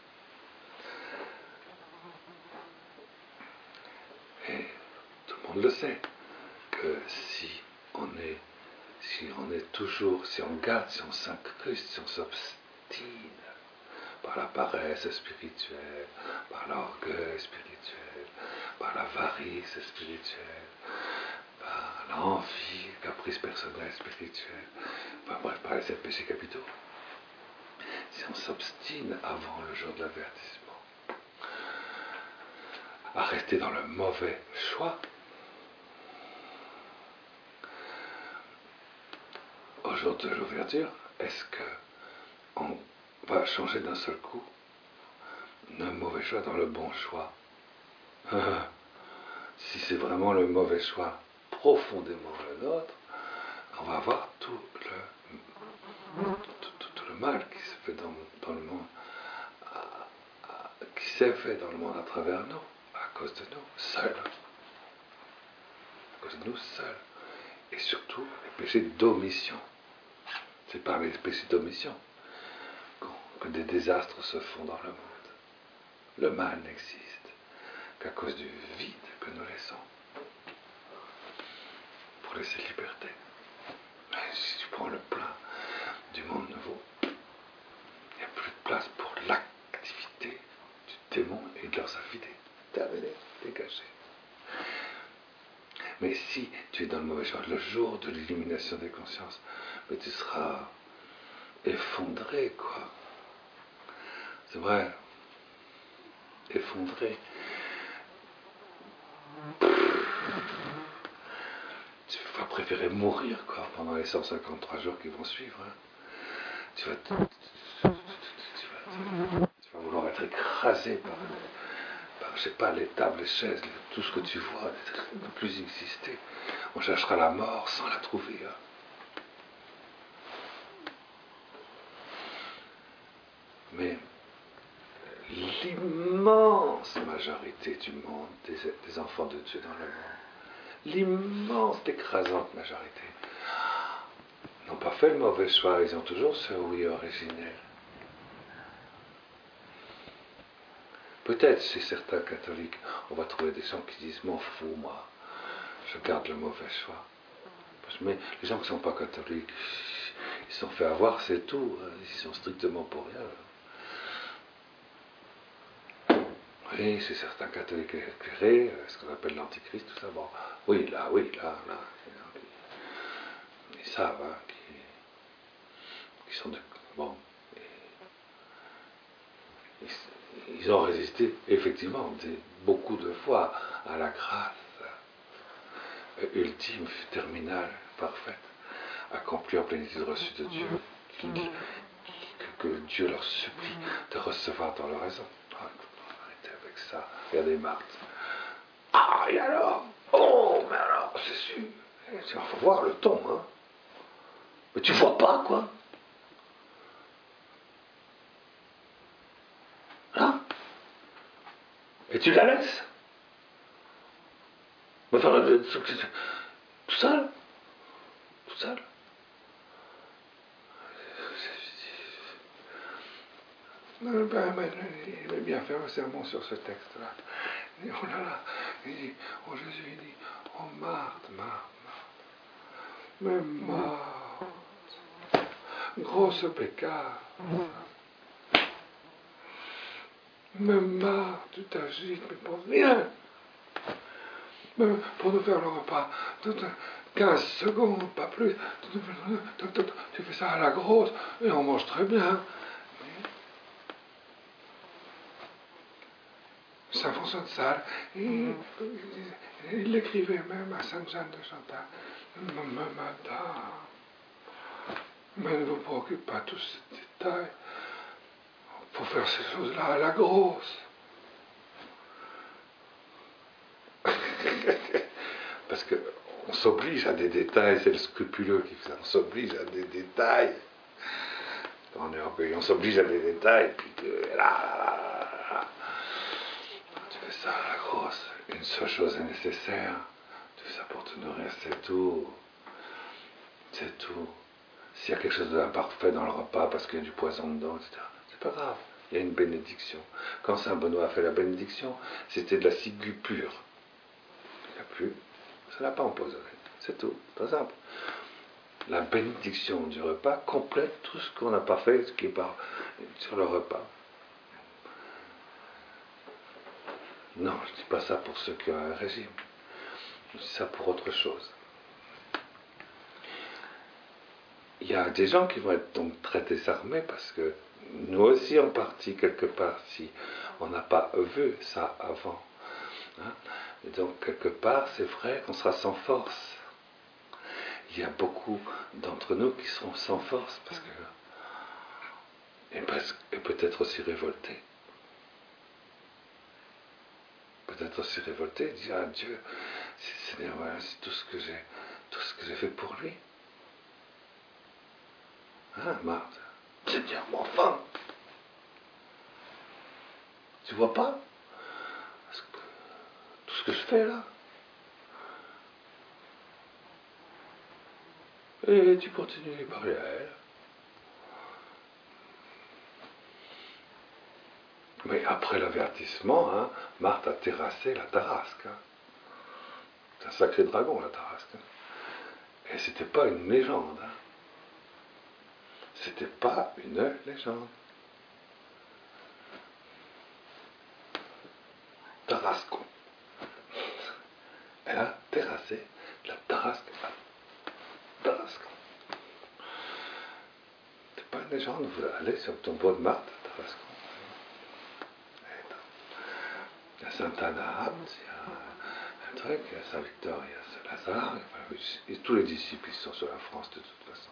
Et tout le monde le sait que si on est si on est toujours, si on garde, si on s'incruste, si on s'obstine par la paresse spirituelle, par l'orgueil spirituel, par l'avarice spirituelle, par l'envie, le caprice personnel spirituel, enfin bref, par les sept péchés capitaux. Si on s'obstine avant le jour de l'avertissement à rester dans le mauvais choix, au jour de l'ouverture, est-ce que on va changer d'un seul coup d'un mauvais choix dans le bon choix. Si c'est vraiment le mauvais choix, profondément le nôtre, on va voir tout le, tout, tout, tout le mal qui se fait dans, dans le monde, à, à, qui s'est fait dans le monde à travers nous, à cause de nous, seuls. À cause de nous seuls. Et surtout, les péchés d'omission. C'est par les péchés d'omission que des désastres se font dans le monde. Le mal n'existe qu'à cause du vide que nous laissons pour laisser liberté. Mais si tu prends le plein du monde nouveau, il n'y a plus de place pour l'activité du démon et de leurs affidés. Terminé, dégagé. Mais si tu es dans le mauvais choix, le jour de l'illumination des consciences, mais tu seras effondré, quoi. C'est vrai, effondré. Tu vas préférer mourir, quoi, pendant les cent cinquante-trois jours qui vont suivre. Hein. Tu, vas te, tu, tu, tu, vas, tu vas vouloir être écrasé par, par, je sais pas, les tables, les chaises, les, tout ce que tu vois, ne plus exister. On cherchera la mort sans la trouver. Hein. Mais l'immense majorité du monde, des, des enfants de Dieu dans le monde, l'immense, écrasante majorité, n'ont pas fait le mauvais choix, ils ont toujours ce oui originel. Peut-être chez certains catholiques, on va trouver des gens qui disent « m'en fous, moi, je garde le mauvais choix ». Mais les gens qui ne sont pas catholiques, ils se sont fait avoir, c'est tout, ils sont strictement pour rien. Oui, c'est certains catholiques éclairés, ce qu'on appelle l'antichrist, tout ça. Bon, oui, là, oui, là, là. Ils savent, hein, qui, qui sont de. Bon. Ils, ils ont résisté, effectivement, des, beaucoup de fois à la grâce ultime, terminale, parfaite, accomplie en plénitude reçue de Dieu, qui, qui, que, que Dieu leur supplie de recevoir dans leur raison. Avec ça, regardez Marthe. Ah, et alors? Oh, mais alors, c'est sûr. Il faut voir le ton, hein. Mais tu vois pas, quoi. Hein? Et tu la laisses? Mais enfin, tout seul? Tout seul? Non, ben, ben, il va bien faire un sermon sur ce texte-là. Il dit, oh là là, il dit, oh Jésus, il dit, oh Marthe, Marthe, Marthe, mais Marthe, grosse pécard, mais Marthe, tu t'agites, mais pour rien, mais pour nous faire le repas, quinze secondes, pas plus, tu fais ça à la grosse, et on mange très bien. Saint François de Sales, il, il l'écrivait même à Sainte-Jeanne de Chantal. Madame, mais ne vous préoccupez pas de tous ces détails. Pour faire ces choses-là à la grosse. Parce qu'on s'oblige à des détails, c'est le scrupuleux qui fait ça. On s'oblige à des détails. On est orgueilleux, on s'oblige à des détails, puis que là, là, là, là. Tu fais ça à la grosse. Une seule chose est nécessaire. Tu fais ça pour te nourrir, c'est tout. C'est tout. S'il y a quelque chose d'imparfait dans le repas parce qu'il y a du poison dedans, et cetera, c'est pas grave. Il y a une bénédiction. Quand Saint Benoît a fait la bénédiction, c'était de la ciguë pure. Il n'y a plus. Ça n'a pas empoisonné. C'est tout. Très simple. La bénédiction du repas complète tout ce qu'on n'a pas fait, ce qui est pas sur le repas. Non, je ne dis pas ça pour ceux qui ont un régime. Je dis ça pour autre chose. Il y a des gens qui vont être donc très désarmés parce que nous aussi en partie quelque part si on n'a pas vu ça avant. Hein? Et donc quelque part c'est vrai qu'on sera sans force. Il y a beaucoup d'entre nous qui seront sans force parce que et, et peut-être aussi révolté. Peut-être aussi révolté, et dire à Dieu, Seigneur, voilà, c'est tout ce que j'ai, tout ce que j'ai fait pour lui. Hein, Marthe? Seigneur, mais enfin, tu vois pas tout ce que je fais là? Et tu continues à parler à elle. Mais après l'avertissement, hein, Marthe a terrassé la Tarasque. Hein. C'est un sacré dragon, la Tarasque. Hein. Et c'était pas une légende. Hein. C'était pas une légende. Tarascon. Elle a terrassé la Tarasque à Tarasque. C'est pas une légende, vous allez sur le tombeau de Marthe à Tarascon. Il y a Sainte-Anne, il y a un truc, il y a Saint-Victor, il y a Saint-Lazare, et tous les disciples ils sont sur la France de toute façon.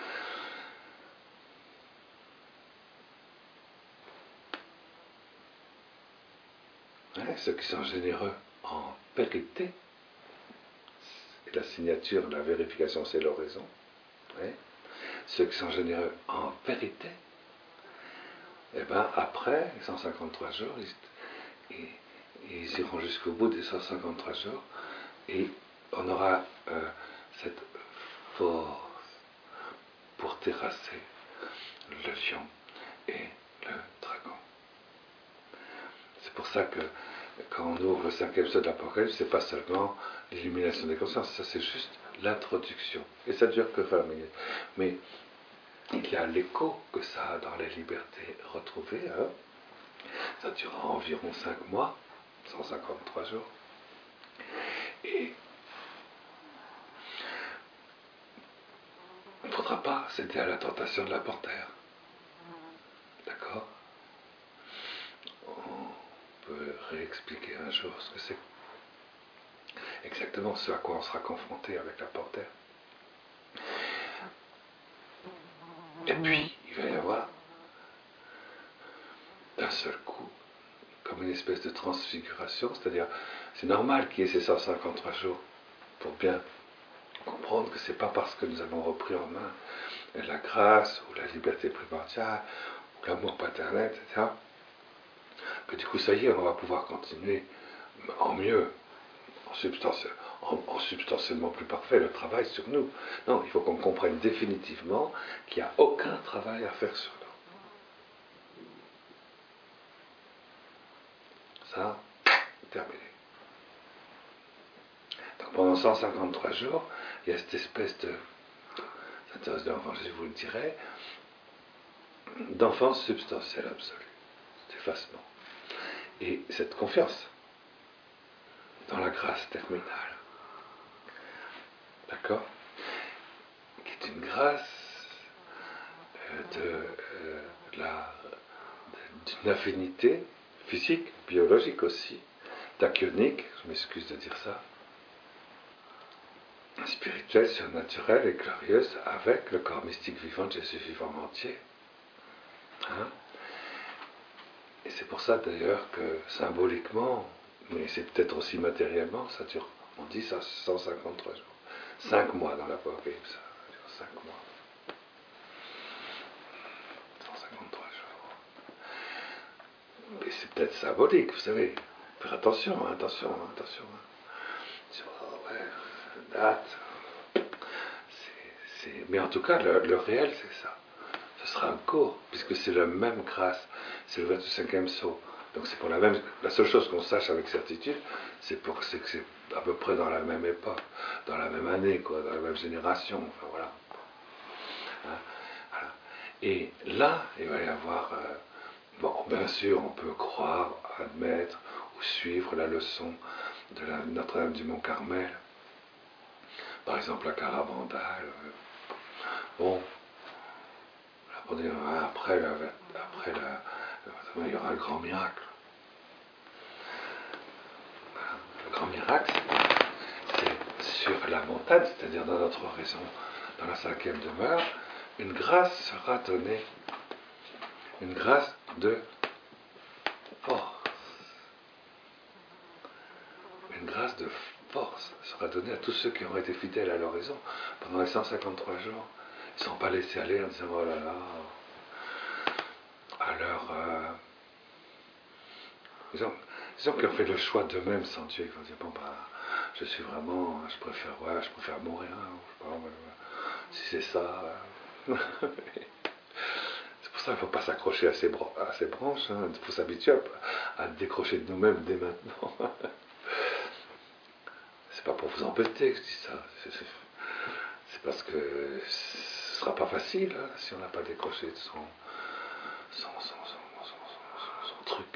Ouais, ceux qui sont généreux en vérité, et la signature, la vérification, c'est l'oraison. Ouais. Ceux qui sont généreux en vérité, et bien après les cent cinquante-trois jours, ils, ils, ils iront jusqu'au bout des cent cinquante-trois jours et on aura euh, cette force pour terrasser le lion et le dragon. C'est pour ça que quand on ouvre le cinquième sceau de l'Apocalypse, c'est pas seulement l'illumination des consciences, ça c'est juste l'introduction. Et ça dure que vingt minutes. Mais il y a l'écho que ça a dans les libertés retrouvées. Hein. Ça durera environ cinq mois, cent cinquante-trois jours. Et il ne faudra pas céder à la tentation de la panthère. D'accord? On peut réexpliquer un jour ce que c'est exactement ce à quoi on sera confronté avec la panthère. Et puis, il va y avoir d'un seul coup, comme une espèce de transfiguration, c'est-à-dire, c'est normal qu'il y ait ces cent cinquante-trois jours pour bien comprendre que c'est pas parce que nous avons repris en main la grâce ou la liberté primordiale ou l'amour paternel, et cetera, que du coup, ça y est, on va pouvoir continuer en mieux, en, substantiel, en, en substantiellement plus parfait, le travail sur nous. Non, il faut qu'on comprenne définitivement qu'il n'y a aucun travail à faire sur nous. Ça, terminé. Donc pendant cent cinquante-trois jours, il y a cette espèce de, Saint Thérèse de l'Enfant Jésus vous le dirait, d'enfance substantielle absolue, d'effacement. Et cette confiance dans la grâce terminale, d'accord, qui est une grâce euh, de, euh, la, d'une affinité physique, biologique aussi, tachyonique, je m'excuse de dire ça, spirituelle, surnaturelle et glorieuse avec le corps mystique vivant de Jésus vivant entier. Hein? Et c'est pour ça d'ailleurs que symboliquement, mais c'est peut-être aussi matériellement, ça dure, on dit ça, cent cinquante-trois jours. cinq mois dans l'Apocalypse, ça dure cinq mois. cent cinquante-trois jours. Mais c'est peut-être symbolique, vous savez. Faire attention, hein, attention, hein, attention. Hein. Oh, ouais, date. C'est, c'est... Mais en tout cas, le, le réel, c'est ça. Ce sera un cours, puisque c'est la même grâce. C'est le vingt-cinquième sceau. Donc c'est pour la même. La seule chose qu'on sache avec certitude, c'est pour c'est que c'est à peu près dans la même époque, dans la même année, quoi, dans la même génération. Enfin voilà. Hein, voilà. Et là, il va y avoir. Euh, bon, bien sûr, on peut croire, admettre ou suivre la leçon de la Notre-Dame du Mont-Carmel. Par exemple, la Caravandale. Euh, bon. Après, la, après la, il y aura le grand miracle. Le grand miracle, c'est sur la montagne, c'est-à-dire dans notre raison, dans la cinquième demeure, une grâce sera donnée Une grâce de force. Une grâce de force sera donnée à tous ceux qui auront été fidèles à l'horizon pendant les cent cinquante-trois jours. Ils ne sont pas laissés aller en disant oh là là. Alors, euh, ils ont, ils ont qui ont fait le choix d'eux-mêmes sans Dieu. Ils vont dire bon bah, je suis vraiment, je préfère, ouais, je préfère mourir. Hein, je sais pas, ouais, ouais. Si c'est ça. Euh, c'est pour ça qu'il ne faut pas s'accrocher à ces, bran- à ces branches. Hein, il faut s'habituer à, à décrocher de nous-mêmes dès maintenant. C'est pas pour vous embêter que je dis ça. C'est, c'est, c'est parce que ce ne sera pas facile hein, si on n'a pas décroché de son, son, son, son, son, son, son, son truc.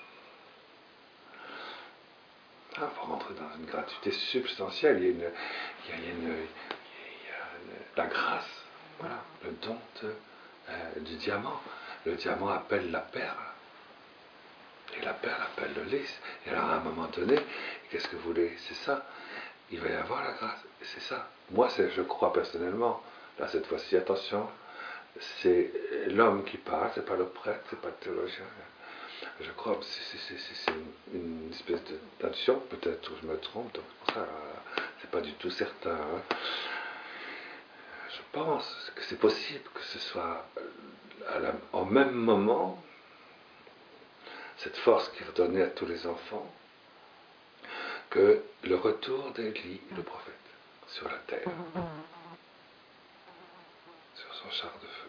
Il ah, faut rentrer dans une gratuité substantielle. Il y a, une, il y a, il y a, une, il y a une, la grâce, voilà, le don de, euh, du diamant. Le diamant appelle la perle. Et la perle appelle le lys. Et alors à un moment donné, qu'est-ce que vous voulez? C'est ça. Il va y avoir la grâce. C'est ça. Moi, c'est, je crois personnellement, là cette fois-ci, attention, c'est l'homme qui parle, c'est pas le prêtre, c'est pas le théologien. Je crois que c'est, c'est, c'est, c'est une espèce d'intuition, peut-être que je me trompe, donc ça, c'est pas du tout certain. Hein. Je pense que c'est possible que ce soit à la, au même moment cette force qui est redonnée à tous les enfants que le retour d'Élie, le prophète, sur la terre, sur son char de feu.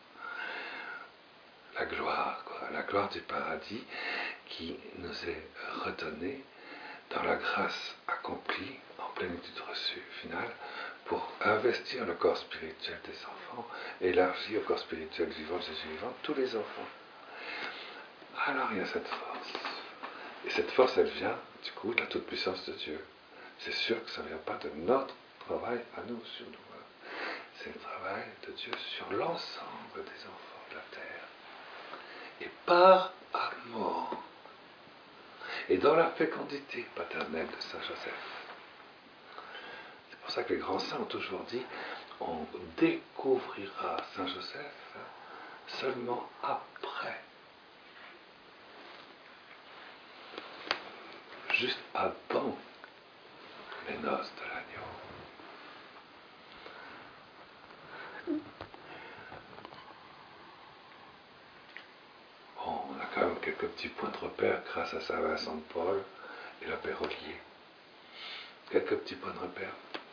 La gloire, quoi, la gloire du paradis qui nous est redonnée dans la grâce accomplie en plénitude reçue finale pour investir le corps spirituel des enfants, élargir au corps spirituel vivant de Jésus vivant tous les enfants. Alors il y a cette force. Et cette force, elle vient du coup de la toute-puissance de Dieu. C'est sûr que ça ne vient pas de notre travail à nous, sur nous. C'est le travail de Dieu sur l'ensemble des enfants de la terre. Et par amour. Et dans la fécondité paternelle de Saint Joseph. C'est pour ça que les grands saints ont toujours dit on découvrira Saint Joseph seulement après. Juste avant les noces de l'agneau. Bon, on a quand même quelques petits points de repère grâce à Saint Vincent de Paul et le Père Ollier. Quelques petits points de repère.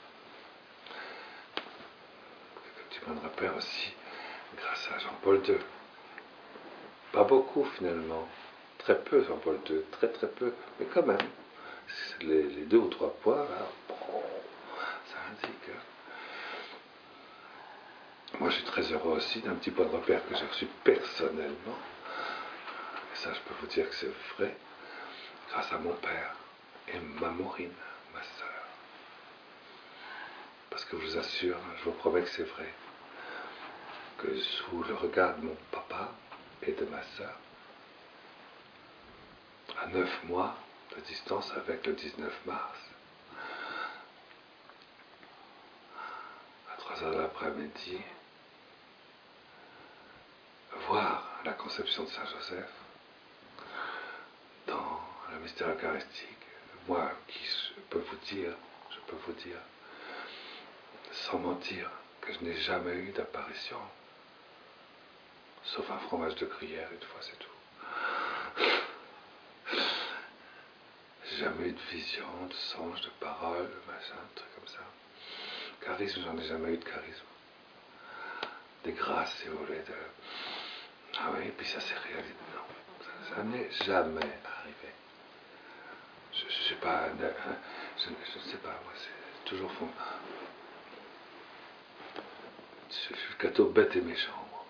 Quelques petits points de repère aussi grâce à Jean-Paul deux. Pas beaucoup finalement. Très peu Jean-Paul deux. Très très peu. Mais quand même. Les, les deux ou trois points, là, bon, ça indique. Hein. Moi, je suis très heureux aussi d'un petit point de repère que j'ai reçu personnellement. Et ça, je peux vous dire que c'est vrai, grâce à mon père et ma Maureen, ma sœur. Parce que je vous assure, je vous promets que c'est vrai, que sous le regard de mon papa et de ma sœur, à neuf mois de distance avec le dix-neuf mars, à trois heures de l'après-midi, voir la conception de Saint Joseph dans le mystère eucharistique, moi qui je peux vous dire, je peux vous dire, sans mentir, que je n'ai jamais eu d'apparition, sauf un fromage de gruyère une fois, c'est tout. J'ai jamais eu de vision, de songe, de parole, de machin, de trucs comme ça. Charisme, j'en ai jamais eu de charisme. Des grâces, si vous voulez, de... Ah oui, et puis ça s'est réalisé. Non, ça, ça n'est jamais arrivé. Je ne sais pas, je ne sais pas, moi, c'est toujours fond. Je suis le cateau bête et méchant, moi.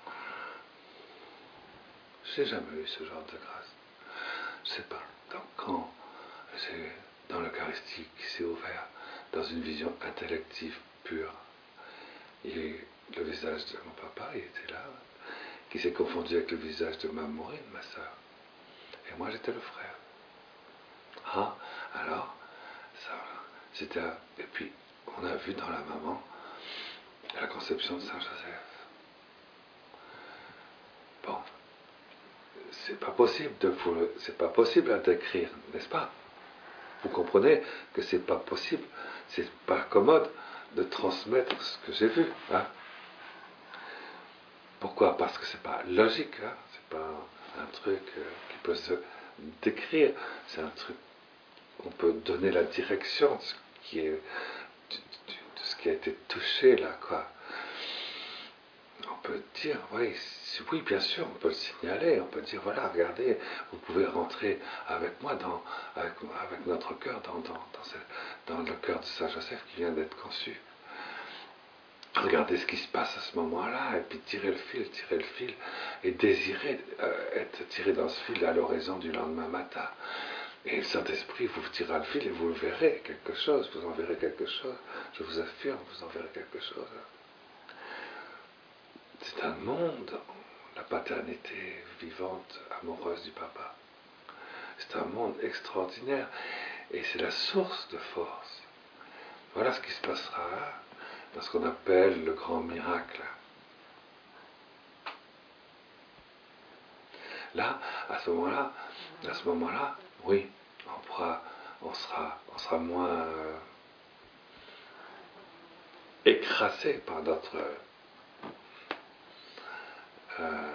Je n'ai jamais eu ce genre de grâce. Je ne sais pas. Donc, quand c'est dans l'Eucharistie qui s'est ouvert, dans une vision intellective pure, il y a eu le visage de mon papa, il était là, qui s'est confondu avec le visage de ma Maureen, ma soeur. Et moi, j'étais le frère. Ah, alors, ça, c'était... Et puis, on a vu dans la maman la conception de Saint Joseph. Bon, c'est pas possible de vous, c'est pas possible à décrire, n'est-ce pas? Vous comprenez que c'est pas possible, c'est pas commode de transmettre ce que j'ai vu, hein? Pourquoi? Parce que c'est pas logique, hein? C'est pas un truc euh, qui peut se décrire, c'est un truc, on peut donner la direction de ce qui est, de, de, de ce qui a été touché là, quoi. On peut dire, oui, oui, bien sûr, on peut le signaler, on peut dire, voilà, regardez, vous pouvez rentrer avec moi, dans, avec, avec notre cœur, dans, dans, dans, ce, dans le cœur de Saint-Joseph qui vient d'être conçu. Regardez ce qui se passe à ce moment-là, et puis tirer le fil, tirer le fil, et désirer euh, être tiré dans ce fil à l'horizon du lendemain matin. Et le Saint-Esprit vous tirera le fil et vous le verrez quelque chose, vous en verrez quelque chose, je vous affirme, vous en verrez quelque chose. C'est un monde, la paternité vivante, amoureuse du Papa. C'est un monde extraordinaire et c'est la source de force. Voilà ce qui se passera dans ce qu'on appelle le grand miracle. Là, à ce moment-là, à ce moment-là, oui, on pourra, on sera, on sera moins euh, écrasé par notre euh,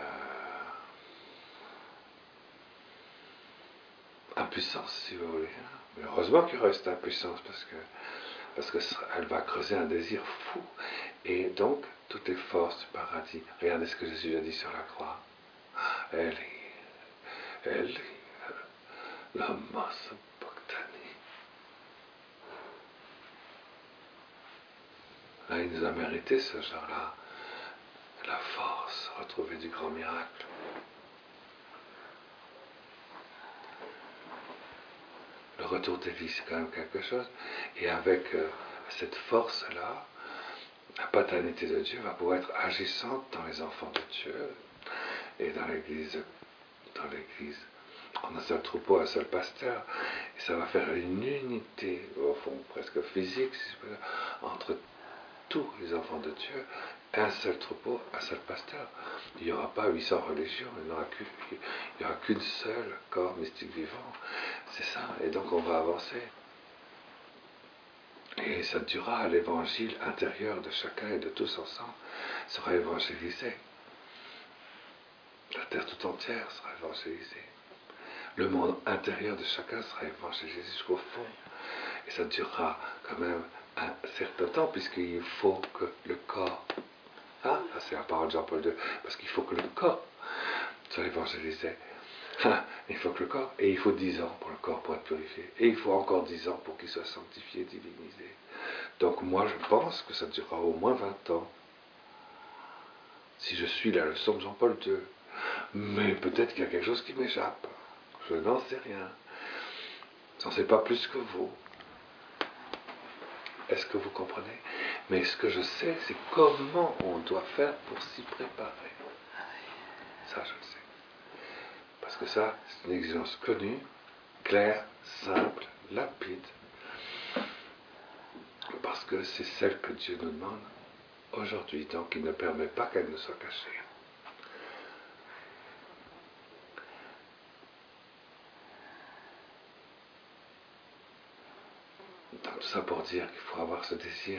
impuissance, si vous voulez. Mais heureusement qu'il y aura cette impuissance, parce que parce qu'elle va creuser un désir fou. Et donc, toutes les forces du paradis, regardez ce que Jésus a dit sur la croix. Elle est, elle est, la masse Bhaktani. Là, il nous a mérité ce genre-là, la force retrouvée du grand miracle. Le retour des vies, c'est quand même quelque chose. Et avec euh, cette force-là, la paternité de Dieu va pouvoir être agissante dans les enfants de Dieu et dans l'Église. Dans l'Église, on a un seul troupeau, un seul pasteur, et ça va faire une unité, au fond presque physique, si je peux dire, entre tous les enfants de Dieu, un seul troupeau, un seul pasteur. Il n'y aura pas huit cents religions, il n'y aura qu'une, aura qu'une seule corps mystique vivant. C'est ça, et donc on va avancer. Et ça durera, l'évangile intérieur de chacun et de tous ensemble sera évangélisé. La terre tout entière sera évangélisée. Le monde intérieur de chacun sera évangélisé jusqu'au fond. Et ça durera quand même un certain temps, puisqu'il faut que le corps, ah, ça c'est la parole de Jean-Paul deux, parce qu'il faut que le corps soit évangélisé. Ah, il faut que le corps, et il faut dix ans pour le corps pour être purifié, et il faut encore dix ans pour qu'il soit sanctifié, divinisé. Donc moi je pense que ça durera au moins vingt ans, si je suis la leçon de Jean-Paul deux. Mais peut-être qu'il y a quelque chose qui m'échappe. Je n'en sais rien. Je n'en sais pas plus que vous. Est-ce que vous comprenez? Mais ce que je sais, c'est comment on doit faire pour s'y préparer. Ça, je le sais. Parce que ça, c'est une exigence connue, claire, simple, limpide. Parce que c'est celle que Dieu nous demande aujourd'hui. Donc, il ne permet pas qu'elle nous soit cachée. Donc, tout ça pour dire qu'il faut avoir ce désir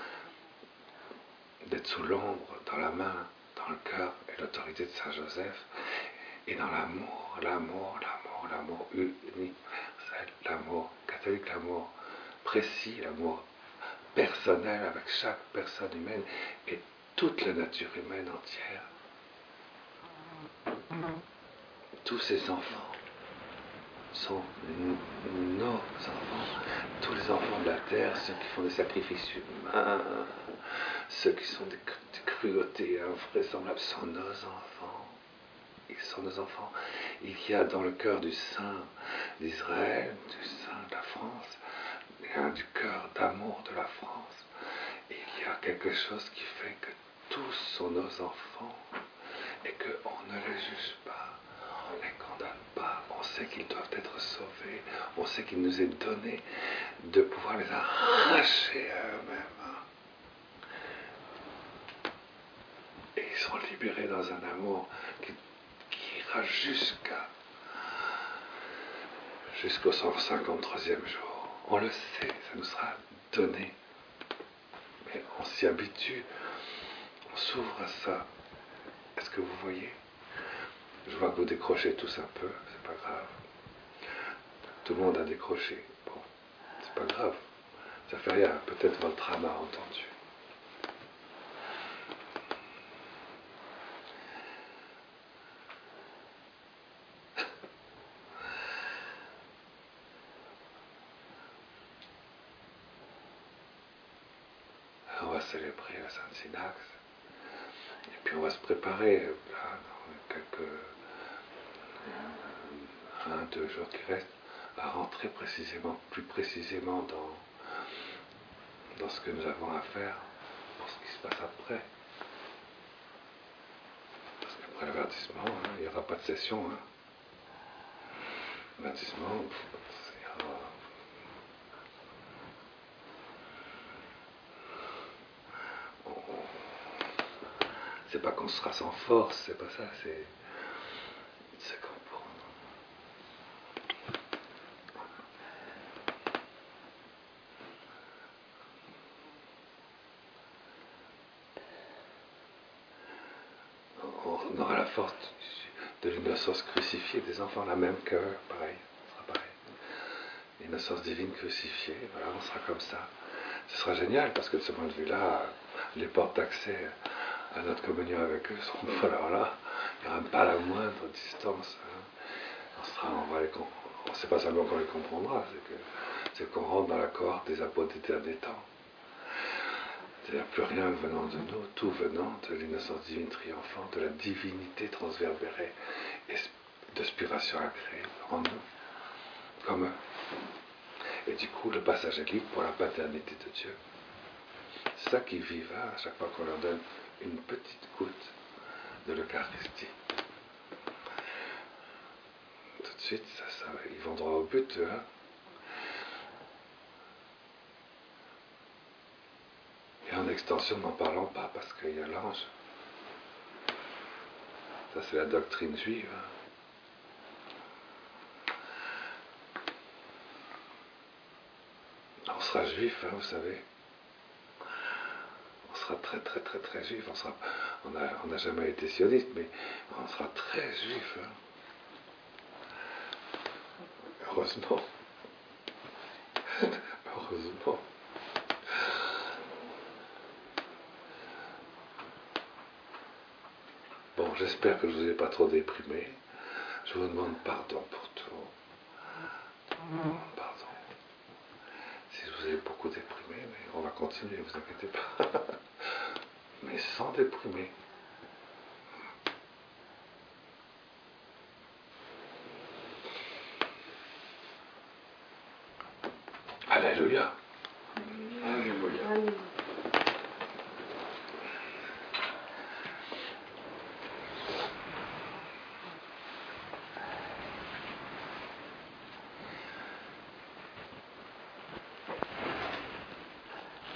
d'être sous l'ombre, dans la main, dans le cœur et l'autorité de Saint Joseph, et dans l'amour, l'amour, l'amour, l'amour universel, l'amour catholique, l'amour précis, l'amour personnel avec chaque personne humaine et toute la nature humaine entière. Tous ces enfants sont nos enfants, tous les enfants de la terre, ceux qui font des sacrifices humains, ceux qui sont des, des cruautés invraisemblables, sont nos enfants. Ils sont nos enfants. Il y a dans le cœur du Saint d'Israël, du Saint de la France, et du cœur d'amour de la France, il y a quelque chose qui fait que tous sont nos enfants et qu'on ne les juge pas, on ne les condamne pas, on sait qu'ils doivent être sauvés, on sait qu'il nous est donné de pouvoir les arracher à eux-mêmes. Et ils seront libérés dans un amour qui, qui ira jusqu'à jusqu'au cent cinquante-troisième jour. On le sait, ça nous sera donné. Mais on s'y habitue, on s'ouvre à ça. Est-ce que vous voyez? Je vois que vous décrochez tous un peu, c'est pas grave. Tout le monde a décroché. Bon, c'est pas grave. Ça fait rien, peut-être votre âme a entendu. On va célébrer la Sainte Synaxe. Et puis on va se préparer, là, dans quelques un, deux jours qui restent, à rentrer précisément, plus précisément dans, dans ce que nous avons à faire pour ce qui se passe après. Parce qu'après l'avertissement, hein, il n'y aura pas de session. Hein. L'avertissement, il y aura... C'est pas qu'on sera sans force, c'est pas ça, c'est... C'est qu'on pourra... On aura la force de l'innocence crucifiée des enfants, la même que pareil, ce sera pareil. L'innocence divine crucifiée, voilà, on sera comme ça. Ce sera génial, parce que de ce point de vue-là, les portes d'accès à notre communion avec eux seront pas alors là, il n'y aura même pas la moindre distance. Hein. On sera, on va les on sait pas seulement qu'on les comprendra, c'est que c'est qu'on rentre dans la cohorte des apôtres des derniers temps. C'est-à-dire plus rien venant de nous, tout venant de l'innocence divine triomphante, de la divinité transverbérée et d'aspiration à créer en nous, comme eux. Et du coup, le passage est libre pour la paternité de Dieu. C'est ça qu'ils vivent, hein, à chaque fois qu'on leur donne une petite goutte de l'Eucharistie. Tout de suite, ça, ça, ils vont droit au but, hein. Et en extension, n'en parlons pas, parce qu'il y a l'ange. Ça, c'est la doctrine juive. Hein. On sera juif, hein, vous savez. On sera très, très, très, très juif. On sera, on n'a on a jamais été sioniste, mais on sera très juif. Hein. Heureusement. Heureusement. Bon, j'espère que je ne vous ai pas trop déprimé. Je vous demande pardon pour tout. Pardon. Si je vous ai beaucoup déprimé, mais on va continuer, ne vous inquiétez pas. Mais sans déprimer.